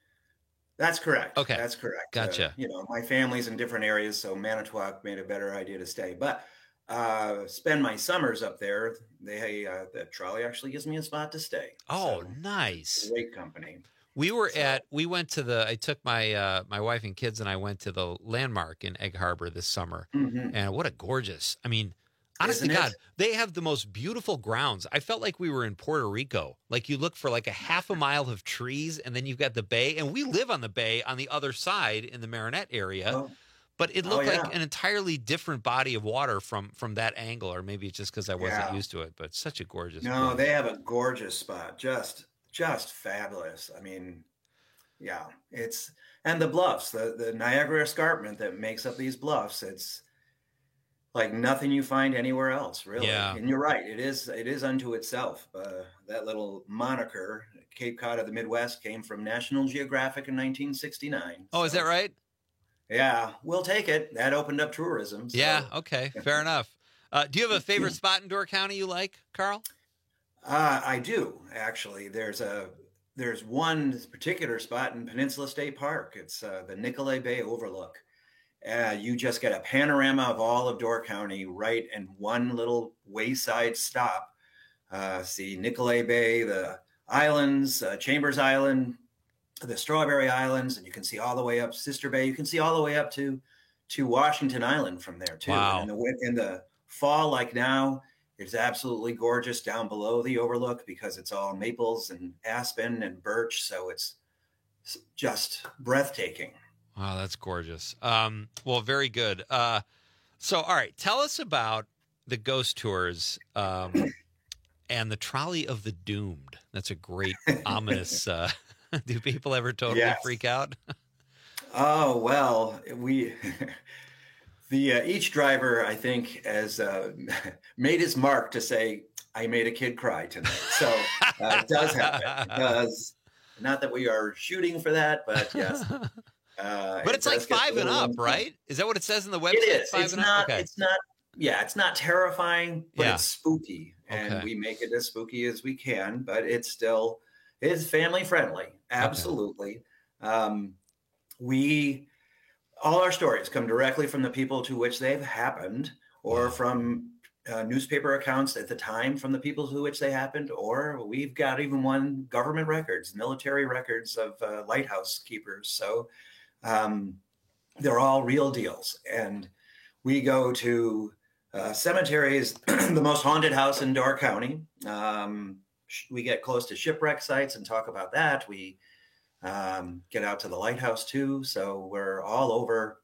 That's correct. Okay. That's correct. Gotcha. Uh, you know, my family's in different areas, so Manitowoc made a better idea to stay. But uh, spend my summers up there. They uh, the trolley actually gives me a spot to stay. Oh, nice. Great company. We were at, we went to the, I took my uh, my wife and kids and I went to the Landmark in Egg Harbor this summer. Mhm. And what a gorgeous, I mean, honest Isn't to God, it? they have the most beautiful grounds. I felt like we were in Puerto Rico. Like you look for like a half a mile of trees and then you've got the bay. And we live on the bay on the other side in the Marinette area. Oh. but it looked Oh, yeah. like an entirely different body of water from from that angle, or maybe it's just because I wasn't Yeah. used to it. But such a gorgeous. No, place. they have a gorgeous spot. Just, just fabulous. I mean, yeah, it's and the bluffs, the the Niagara Escarpment that makes up these bluffs. It's like nothing you find anywhere else, really. Yeah. And you're right. It is it is unto itself. Uh, that little moniker, Cape Cod of the Midwest, came from National Geographic in nineteen sixty-nine. Oh, is that right? Yeah, we'll take it. That opened up tourism. So. Yeah. Okay. Fair enough. Uh, do you have a favorite spot in Door County you like, Carl? Uh, I do actually. There's a there's one particular spot in Peninsula State Park. It's uh, the Nicolet Bay Overlook. Uh, you just get a panorama of all of Door County right in one little wayside stop. Uh, see Nicolet Bay, the islands, uh, Chambers Island, the Strawberry Islands, and you can see all the way up Sister Bay. You can see all the way up to to Washington Island from there too. Wow. And in the, in the fall, like now, it's absolutely gorgeous down below the overlook because it's all maples and aspen and birch. So it's just breathtaking. Wow, that's gorgeous. Um, well, very good. Uh, so, all right, tell us about the ghost tours um, and the Trolley of the Doomed. That's a great, ominous. Uh, do people ever totally Yes. freak out? Oh, well, we, the, uh, each driver, I think, has uh, made his mark to say, I made a kid cry tonight. So uh, it does happen. It does. Not that we are shooting for that, but yes. Uh, But it it's like does get five a and little up, unfun. right? Is that what it says in the website? It is. Five It's and not. up? Okay. It's not. Yeah, it's not terrifying, but Yeah. it's spooky, and Okay. we make it as spooky as we can. But it's still it's family friendly. Absolutely. Um, we all our stories come directly from the people to which they've happened, or from uh, newspaper accounts at the time from the people to which they happened, or we've got even one government records, military records of uh, lighthouse keepers. So um, they're all real deals. And we go to uh, cemeteries, the most haunted house in Door County. Um, sh- we get close to shipwreck sites and talk about that. We um, get out to the lighthouse too. So we're all over.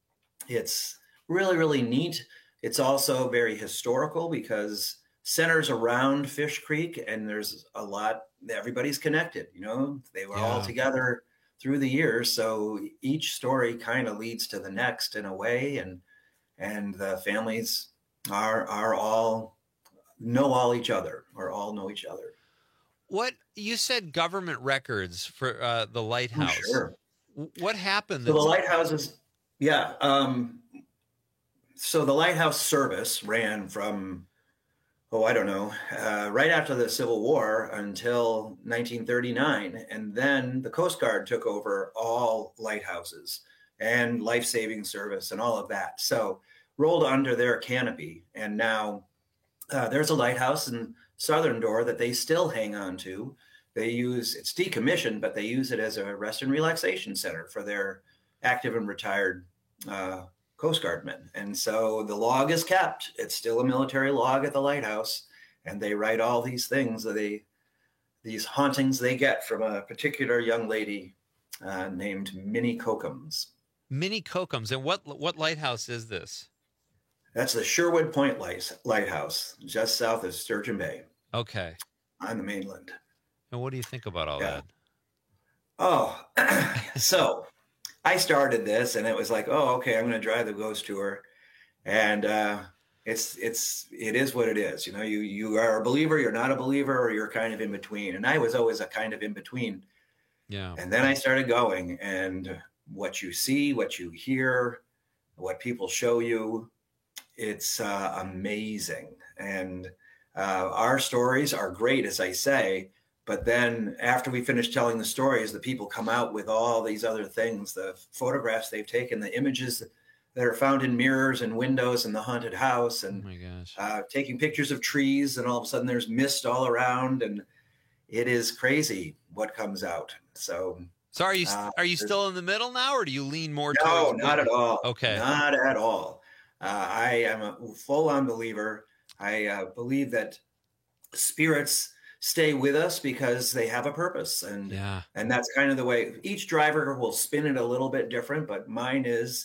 It's really, really neat. It's also very historical because centers around Fish Creek, and there's a lot, everybody's connected, you know, they were all Yeah. together through the years. So each story kind of leads to the next in a way. And, and the families are, are all know all each other, or all know each other. What you said, government records for uh, the lighthouse. Oh, sure. W- What happened? So the that's- lighthouses, yeah. Um, so the lighthouse service ran from, oh, I don't know, uh, right after the Civil War until nineteen thirty-nine. And then the Coast Guard took over all lighthouses and life-saving service and all of that. So rolled under their canopy. And now uh, there's a lighthouse in Southern Door that they still hang on to. They use, it's decommissioned, but they use it as a rest and relaxation center for their active and retired uh, Coast Guardmen. And so the log is kept. It's still a military log at the lighthouse. And they write all these things that they, these hauntings they get from a particular young lady uh, named Minnie Cocombs. Minnie Cocombs. And what what lighthouse is this? That's the Sherwood Point Light- Lighthouse, just south of Sturgeon Bay Okay. on the mainland. And what do you think about all Yeah. that? Oh, so I started this and it was like, oh, okay, I'm going to drive the ghost tour. And uh, it's, it's, it is what it is. You know, you, you are a believer, you're not a believer, or you're kind of in between. And I was always a kind of in between. Yeah. And then I started going, and what you see, what you hear, what people show you, it's uh, amazing. And uh, our stories are great, as I say. But then after we finish telling the stories, the people come out with all these other things, the photographs they've taken, the images that are found in mirrors and windows in the haunted house, and oh my gosh. uh, taking pictures of trees, and all of a sudden there's mist all around, and it is crazy what comes out. So, So are you uh, are you still in the middle now, or do you lean more? no, towards not at all. Okay. Not at all. Uh, I am a full-on believer. I uh, believe that spirits stay with us because they have a purpose, and Yeah. and that's kind of the way each driver will spin it a little bit different. But mine is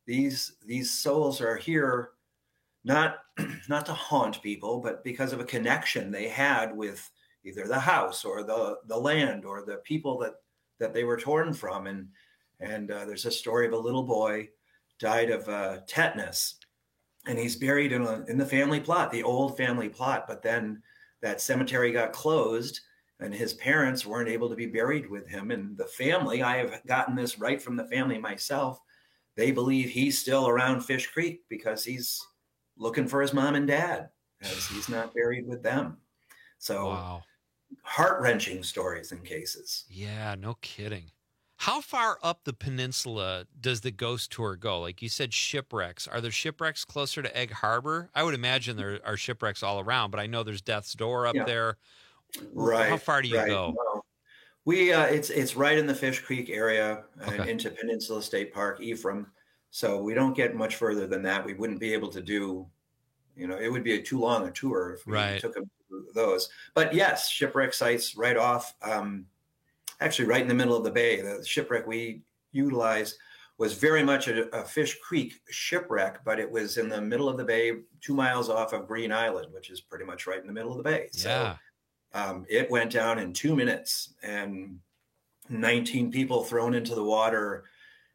these these souls are here not not to haunt people, but because of a connection they had with either the house or the the land or the people that that they were torn from. And and uh, there's a story of a little boy died of uh, tetanus, and he's buried in a, in the family plot, the old family plot. But then that cemetery got closed, and his parents weren't able to be buried with him. And the family, I have gotten this right from the family myself, they believe he's still around Fish Creek because he's looking for his mom and dad, as he's not buried with them. So wow. Heart-wrenching stories and cases. Yeah, no kidding. How far up the peninsula does the ghost tour go? Like you said, shipwrecks. Are there shipwrecks closer to Egg Harbor? I would imagine there are shipwrecks all around, but I know there's Death's Door up Yeah. there. Right. How far do you right. go? No. We uh, it's it's right in the Fish Creek area and Okay. into Peninsula State Park, Ephraim. So we don't get much further than that. We wouldn't be able to do, you know, it would be a too long a tour if we Right. took them to those. But yes, shipwreck sites right off, um, actually right in the middle of the bay. The shipwreck we utilized was very much a, a Fish Creek shipwreck, but it was in the middle of the bay, two miles off of Green Island, which is pretty much right in the middle of the bay. So Yeah. um, it went down in two minutes and nineteen people thrown into the water,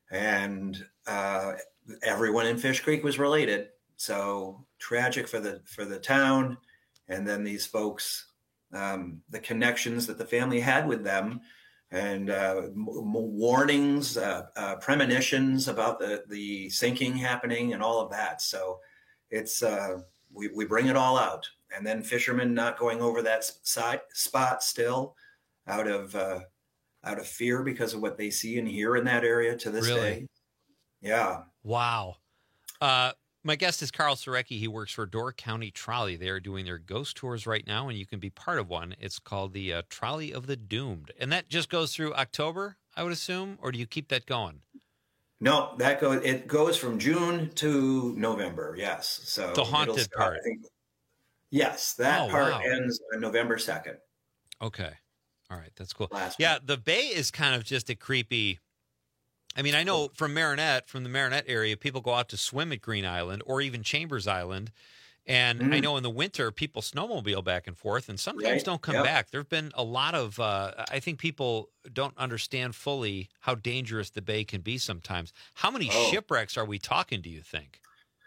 and uh, everyone in Fish Creek was related. So tragic for the for the town, and then these folks, um, the connections that the family had with them, and uh, m- m- warnings, uh, uh, premonitions about the the sinking happening, and all of that. So it's uh, we we bring it all out, and then fishermen not going over that s- side spot still, out of uh, out of fear because of what they see and hear in that area to this Really? day. Yeah. Wow. Uh, my guest is Carl Surecki. He works for Door County Trolley. They are doing their ghost tours right now, and you can be part of one. It's called the uh, Trolley of the Doomed. And that just goes through October, I would assume, or do you keep that going? No, that goes. It goes from June to November. Yes, so The it'll haunted start, part. I think- yes, that Oh, part wow. ends on November second. Okay. All right. That's cool. Yeah. The Bay is kind of just a creepy. I mean, I know from Marinette, from the Marinette area, people go out to swim at Green Island or even Chambers Island. And I Mhm. know in the winter, people snowmobile back and forth and sometimes Right. don't come Yep. back. There have been a lot of, uh, I think people don't understand fully how dangerous the Bay can be sometimes. How many Oh. shipwrecks are we talking, do you think?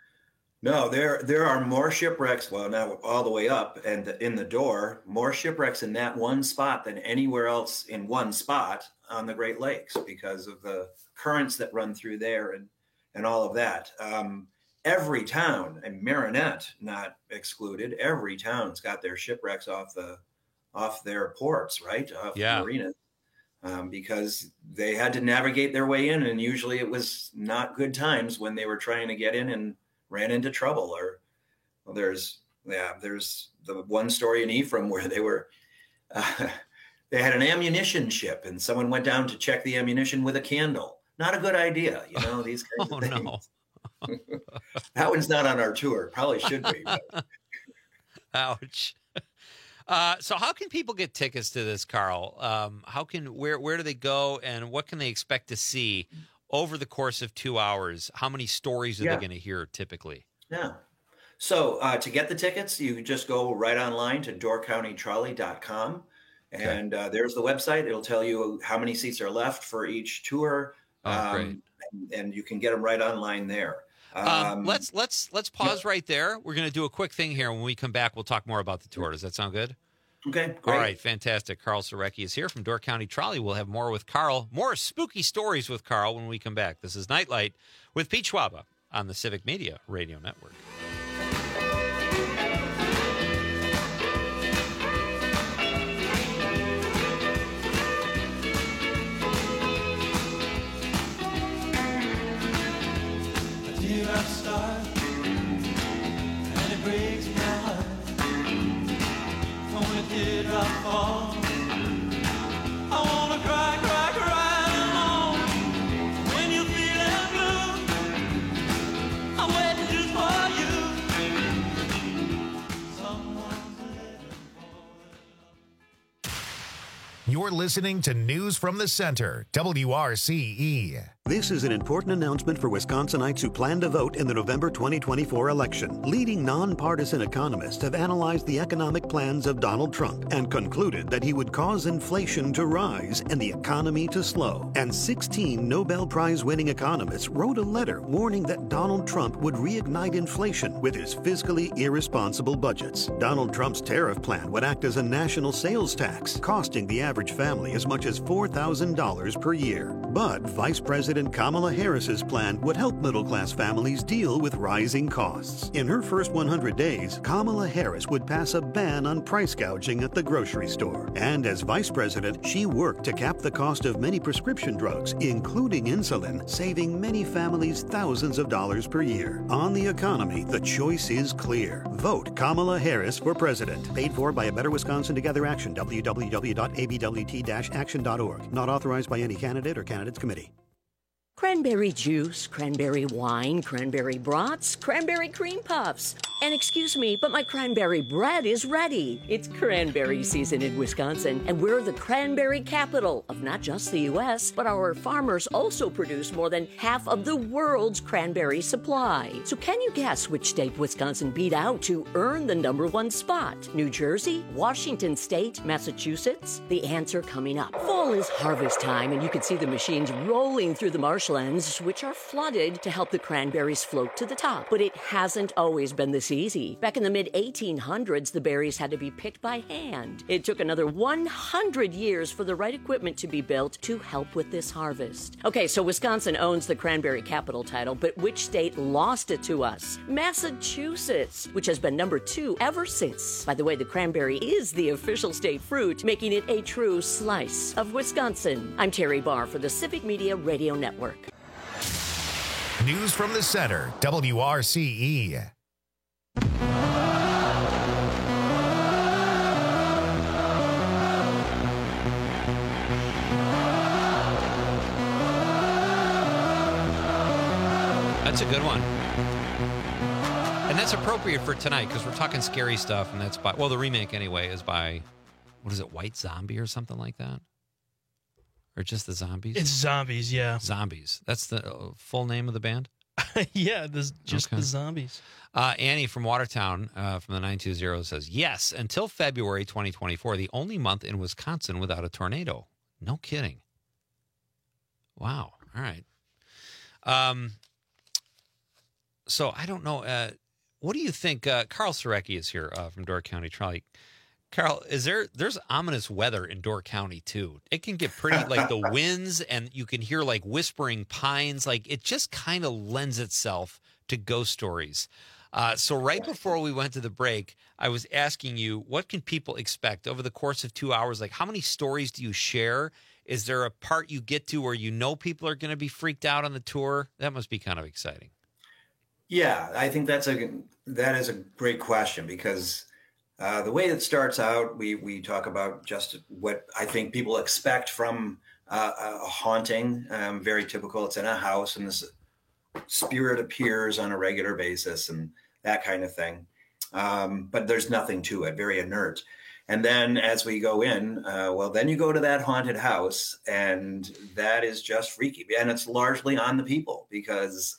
No, there there are more shipwrecks. Well, now all the way up and in the door, more shipwrecks in that one spot than anywhere else in one spot on the Great Lakes because of the currents that run through there and and all of that. Um, every town, and Marinette not excluded, every town's got their shipwrecks off the off their ports, right? Off Yeah. the marinas. Um, because they had to navigate their way in, and usually it was not good times when they were trying to get in and ran into trouble. Or well, there's yeah, there's the one story in Ephraim where they were uh, they had an ammunition ship, and someone went down to check the ammunition with a candle. Not a good idea, you know. These kinds Oh, of things. no. That one's not on our tour. Probably should be. but- Ouch. Uh, so how can people get tickets to this, Carl? Um, how can where where do they go, and what can they expect to see over the course of two hours? How many stories are Yeah. they going to hear typically? Yeah. So uh, to get the tickets, you just go right online to door county trolley dot com. And uh, there's the website. It'll tell you how many seats are left for each tour. Oh, great. and, and you can get them right online there. Um, Um, let's let's let's pause right there. We're going to do a quick thing here. When we come back, we'll talk more about the tour. Does that sound good? Okay, All great. right, fantastic. Carl Surecki is here from Door County Trolley. We'll have more with Carl, more spooky stories with Carl when we come back. This is Nightlight with Pete Schwaba on the Civic Media Radio Network. A teardrop start, and it breaks my heart. When a teardrop falls, I wanna cry, cry, cry alone. When you're feeling blue, I'm waiting just for you. Someone's living. You're listening to News from the Center, W R C E. This is an important announcement for Wisconsinites who plan to vote in the November twenty twenty-four election. Leading nonpartisan economists have analyzed the economic plans of Donald Trump and concluded that he would cause inflation to rise and the economy to slow. And sixteen Nobel Prize-winning economists wrote a letter warning that Donald Trump would reignite inflation with his fiscally irresponsible budgets. Donald Trump's tariff plan would act as a national sales tax, costing the average family as much as four thousand dollars per year. But Vice President Kamala Harris's plan would help middle-class families deal with rising costs. In her first one hundred days, Kamala Harris would pass a ban on price gouging at the grocery store. And as vice president, she worked to cap the cost of many prescription drugs, including insulin, saving many families thousands of dollars per year. On the economy, the choice is clear. Vote Kamala Harris for president. Paid for by A Better Wisconsin Together Action, w w w dot a b w t dash action dot org. Not authorized by any candidate or candidates committee. Cranberry juice, cranberry wine, cranberry brats, cranberry cream puffs. And excuse me, but my cranberry bread is ready. It's cranberry season in Wisconsin, and we're the cranberry capital of not just the U S, but our farmers also produce more than half of the world's cranberry supply. So can you guess which state Wisconsin beat out to earn the number one spot? New Jersey, Washington State, Massachusetts? The answer coming up. Fall is harvest time, and you can see the machines rolling through the marshlands, which are flooded to help the cranberries float to the top. But it hasn't always been this easy. Back in the mid eighteen hundreds, the berries had to be picked by hand. It took another one hundred years for the right equipment to be built to help with this harvest. Okay, so Wisconsin owns the cranberry capital title, but which state lost it to us? Massachusetts, which has been number two ever since. By the way, the cranberry is the official state fruit, making it a true slice of Wisconsin. I'm Terry Barr for the Civic Media Radio Network. News from the center, W R C E. That's a good one. And that's appropriate for tonight because we're talking scary stuff, and that's by, well, the remake anyway is by, what is it, White Zombie or something like that? Or just the Zombies? It's Zombies, yeah. Zombies. That's the uh, full name of the band? Yeah, this, just Okay. the Zombies. Uh, Annie from Watertown uh, from the nine two zero says, yes, until February twenty twenty-four, the only month in Wisconsin without a tornado. No kidding. Wow. All right. Um. So I don't know. Uh, what do you think? Uh, Carl Surecki is here uh, from Door County Trolley. Carl, is there? There's ominous weather in Door County too. It can get pretty, like the winds, and you can hear like whispering pines. Like it just kind of lends itself to ghost stories. Uh, so right before we went to the break, I was asking you, what can people expect over the course of two hours? Like, how many stories do you share? Is there a part you get to where you know people are going to be freaked out on the tour? That must be kind of exciting. Yeah, I think that's a that is a great question because uh, the way it starts out, we we talk about just what I think people expect from uh, a haunting. Um, very typical. It's in a house, and this spirit appears on a regular basis, and that kind of thing. Um, but there's nothing to it. Very inert. And then as we go in, uh, well, then you go to that haunted house, and that is just freaky, and it's largely on the people because.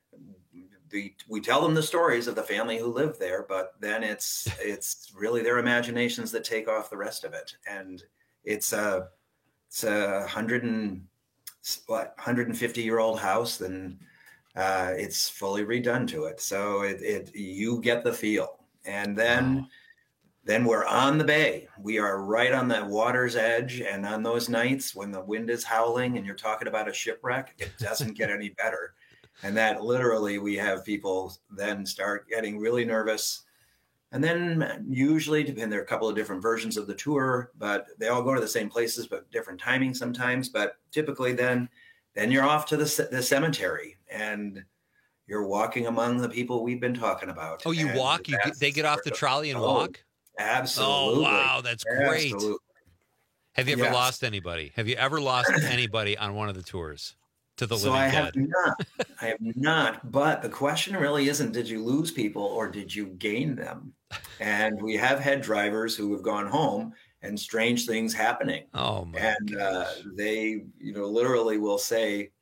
The, we tell them the stories of the family who lived there, but then it's it's really their imaginations that take off the rest of it. And it's a it's a hundred and what hundred and fifty year old house, and uh, it's fully redone to it. So it, it you get the feel, and then. Wow. Then we're on the bay. We are right on the water's edge. And on those nights when the wind is howling and you're talking about a shipwreck, it doesn't get any better. And that literally we have people then start getting really nervous. And then usually, depend, there are a couple of different versions of the tour, but they all go to the same places, but different timing sometimes. But typically then, then you're off to the, the cemetery and you're walking among the people we've been talking about. Oh, you and walk? You get, they get off the trolley and oh, walk? Absolutely. Oh, wow. That's great. Absolutely. Have you ever Yes. lost anybody? Have you ever lost anybody on one of the tours? To the so living I dead. have not. I have not. But the question really isn't did you lose people or did you gain them? And we have had drivers who have gone home and strange things happening. Oh my! And uh, they, you know, literally will say,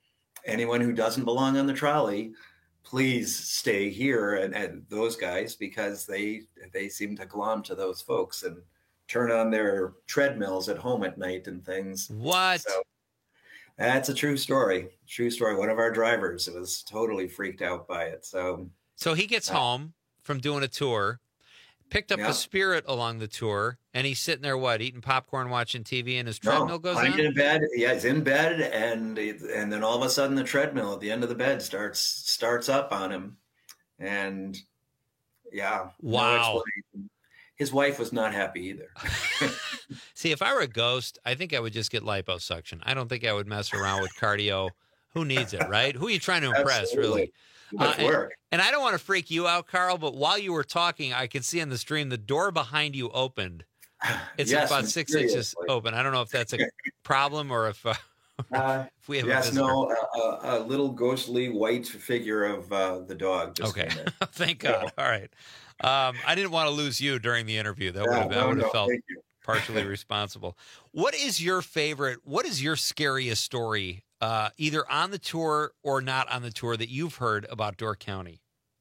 anyone who doesn't belong on the trolley, please stay here. And, and those guys, because they they seem to glom to those folks and turn on their treadmills at home at night and things. What? So, that's a true story. True story. One of our drivers was totally freaked out by it. So, so he gets uh, home from doing a tour, picked up yeah. the Spirit along the tour, and he's sitting there, what, eating popcorn, watching T V, and his treadmill no, goes I'm on? in bed. Yeah, he's in bed, and and then all of a sudden the treadmill at the end of the bed starts starts up on him, and yeah, wow. No, his wife was not happy either. See, if I were a ghost, I think I would just get liposuction. I don't think I would mess around with cardio. Who needs it, right? Who are you trying to impress, Absolutely. really? Uh, and, and I don't want to freak you out, Carl, but while you were talking, I could see on the stream the door behind you opened. It's yes, about six inches open. I don't know if that's a problem or if, uh, uh, if we have yes, a visitor. no, a, a little ghostly white figure of uh, the dog. Just okay, thank God. All right. Um, I didn't want to lose you during the interview. That would have, no, I would have no, felt partially responsible. What is your favorite? What is your scariest story, uh, either on the tour or not on the tour, that you've heard about Door County?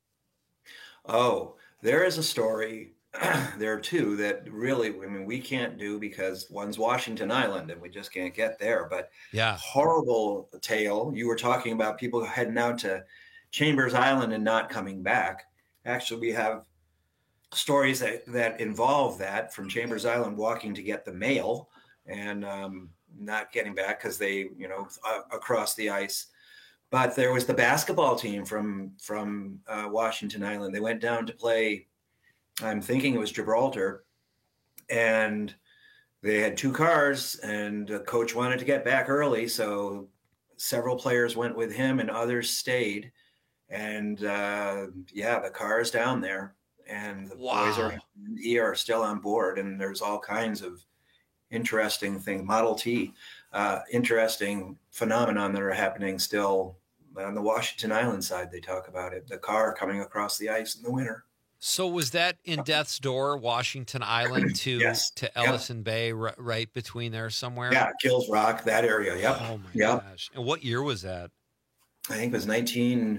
Oh, there is a story. There are two that really, I mean, we can't do because one's Washington Island and we just can't get there. But yeah, horrible tale. You were talking about people heading out to Chambers Island and not coming back. Actually, we have stories that, that involve that, from Chambers Island walking to get the mail and um, not getting back because they, you know, uh, across the ice. But there was the basketball team from from uh, Washington Island. They went down to play, I'm thinking it was Gibraltar, and they had two cars, and the coach wanted to get back early, so several players went with him and others stayed. And uh, yeah, the car is down there. And the wow. boys are, he are still on board, and there's all kinds of interesting things. Model T, uh, interesting phenomenon that are happening still on the Washington Island side. They talk about it. The car coming across the ice in the winter. So was that in Death's Door, Washington Island to yes. to Ellison yep. Bay, r- right between there somewhere? Yeah, Kills Rock, that area. Yep. Oh my yep. gosh! And what year was that? I think it was nineteen.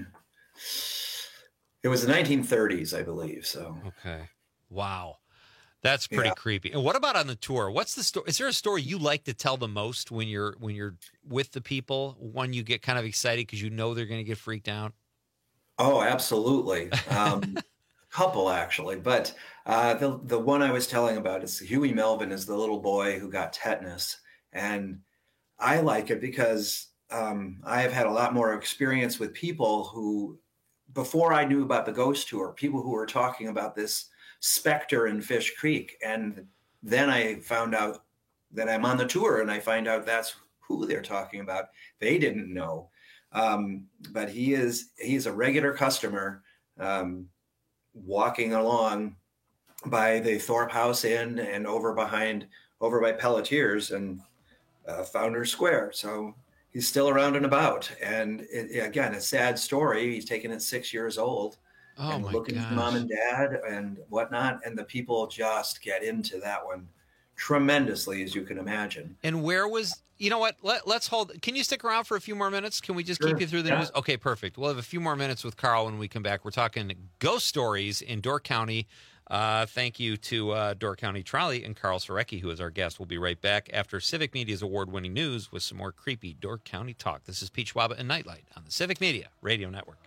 It was the nineteen thirties, I believe. So okay, wow, that's pretty yeah. creepy. And what about on the tour? What's the story? Is there a story you like to tell the most when you're when you're with the people? One you get kind of excited because you know they're going to get freaked out. Oh, absolutely. Um, couple actually, but uh, the the one I was telling about is Huey Melvin is the little boy who got tetanus, and I like it because um, I have had a lot more experience with people who, before I knew about the ghost tour, people who were talking about this specter in Fish Creek. And then I found out that I'm on the tour and I find out that's who they're talking about. They didn't know. Um, but he is, he's a regular customer, um, walking along by the Thorpe House Inn and over behind, over by Pelletiers and uh, Founders Square. So he's still around and about. And it, again, a sad story. He's taken it six years old oh and my looking gosh. for mom and dad and whatnot. And the people just get into that one tremendously, as you can imagine. And where was, you know what, Let, let's hold, can you stick around for a few more minutes? Can we just Sure. keep you through the Yeah. news? Okay, perfect. We'll have a few more minutes with Carl when we come back. We're talking ghost stories in Door County. Uh, thank you to uh, Door County Trolley and Carl Sorecki, who is our guest. We'll be right back after Civic Media's award-winning news with some more creepy Door County talk. This is Pete Schwab and Nightlight on the Civic Media Radio Network.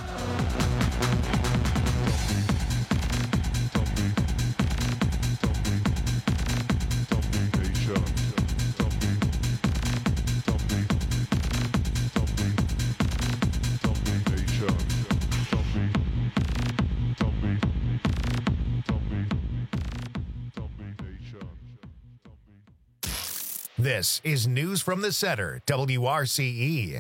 This is News from the Center, W R C E.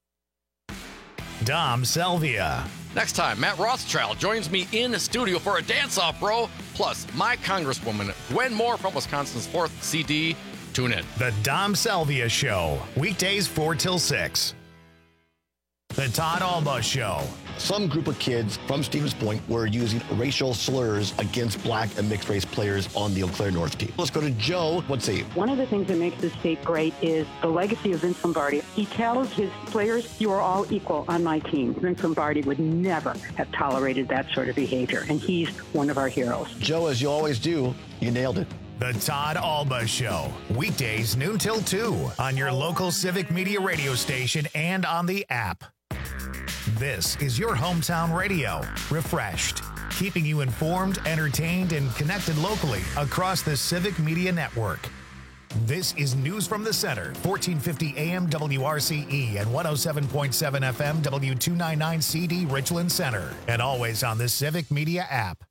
Dom Selvia. Next time, Matt Rothschild joins me in the studio for a dance-off, bro. Plus, my Congresswoman, Gwen Moore from Wisconsin's fourth C D. Tune in. The Dom Selvia Show, weekdays four till six. The Todd Alba Show, some group of kids from Stevens Point were using racial slurs against black and mixed race players on the Eau Claire North team. Let's go to Joe. What's he? One of the things that makes this state great is the legacy of Vince Lombardi. He tells his players, you are all equal on my team. Vince Lombardi would never have tolerated that sort of behavior, and he's one of our heroes. Joe, as you always do, you nailed it. The Todd Alba Show, weekdays noon till two on your local Civic Media radio station and on the app. This is your hometown radio, refreshed, keeping you informed, entertained, and connected locally across the Civic Media Network. This is News from the Center, fourteen fifty A M W R C E and one oh seven point seven F M W two ninety-nine C D Richland Center, and always on the Civic Media app.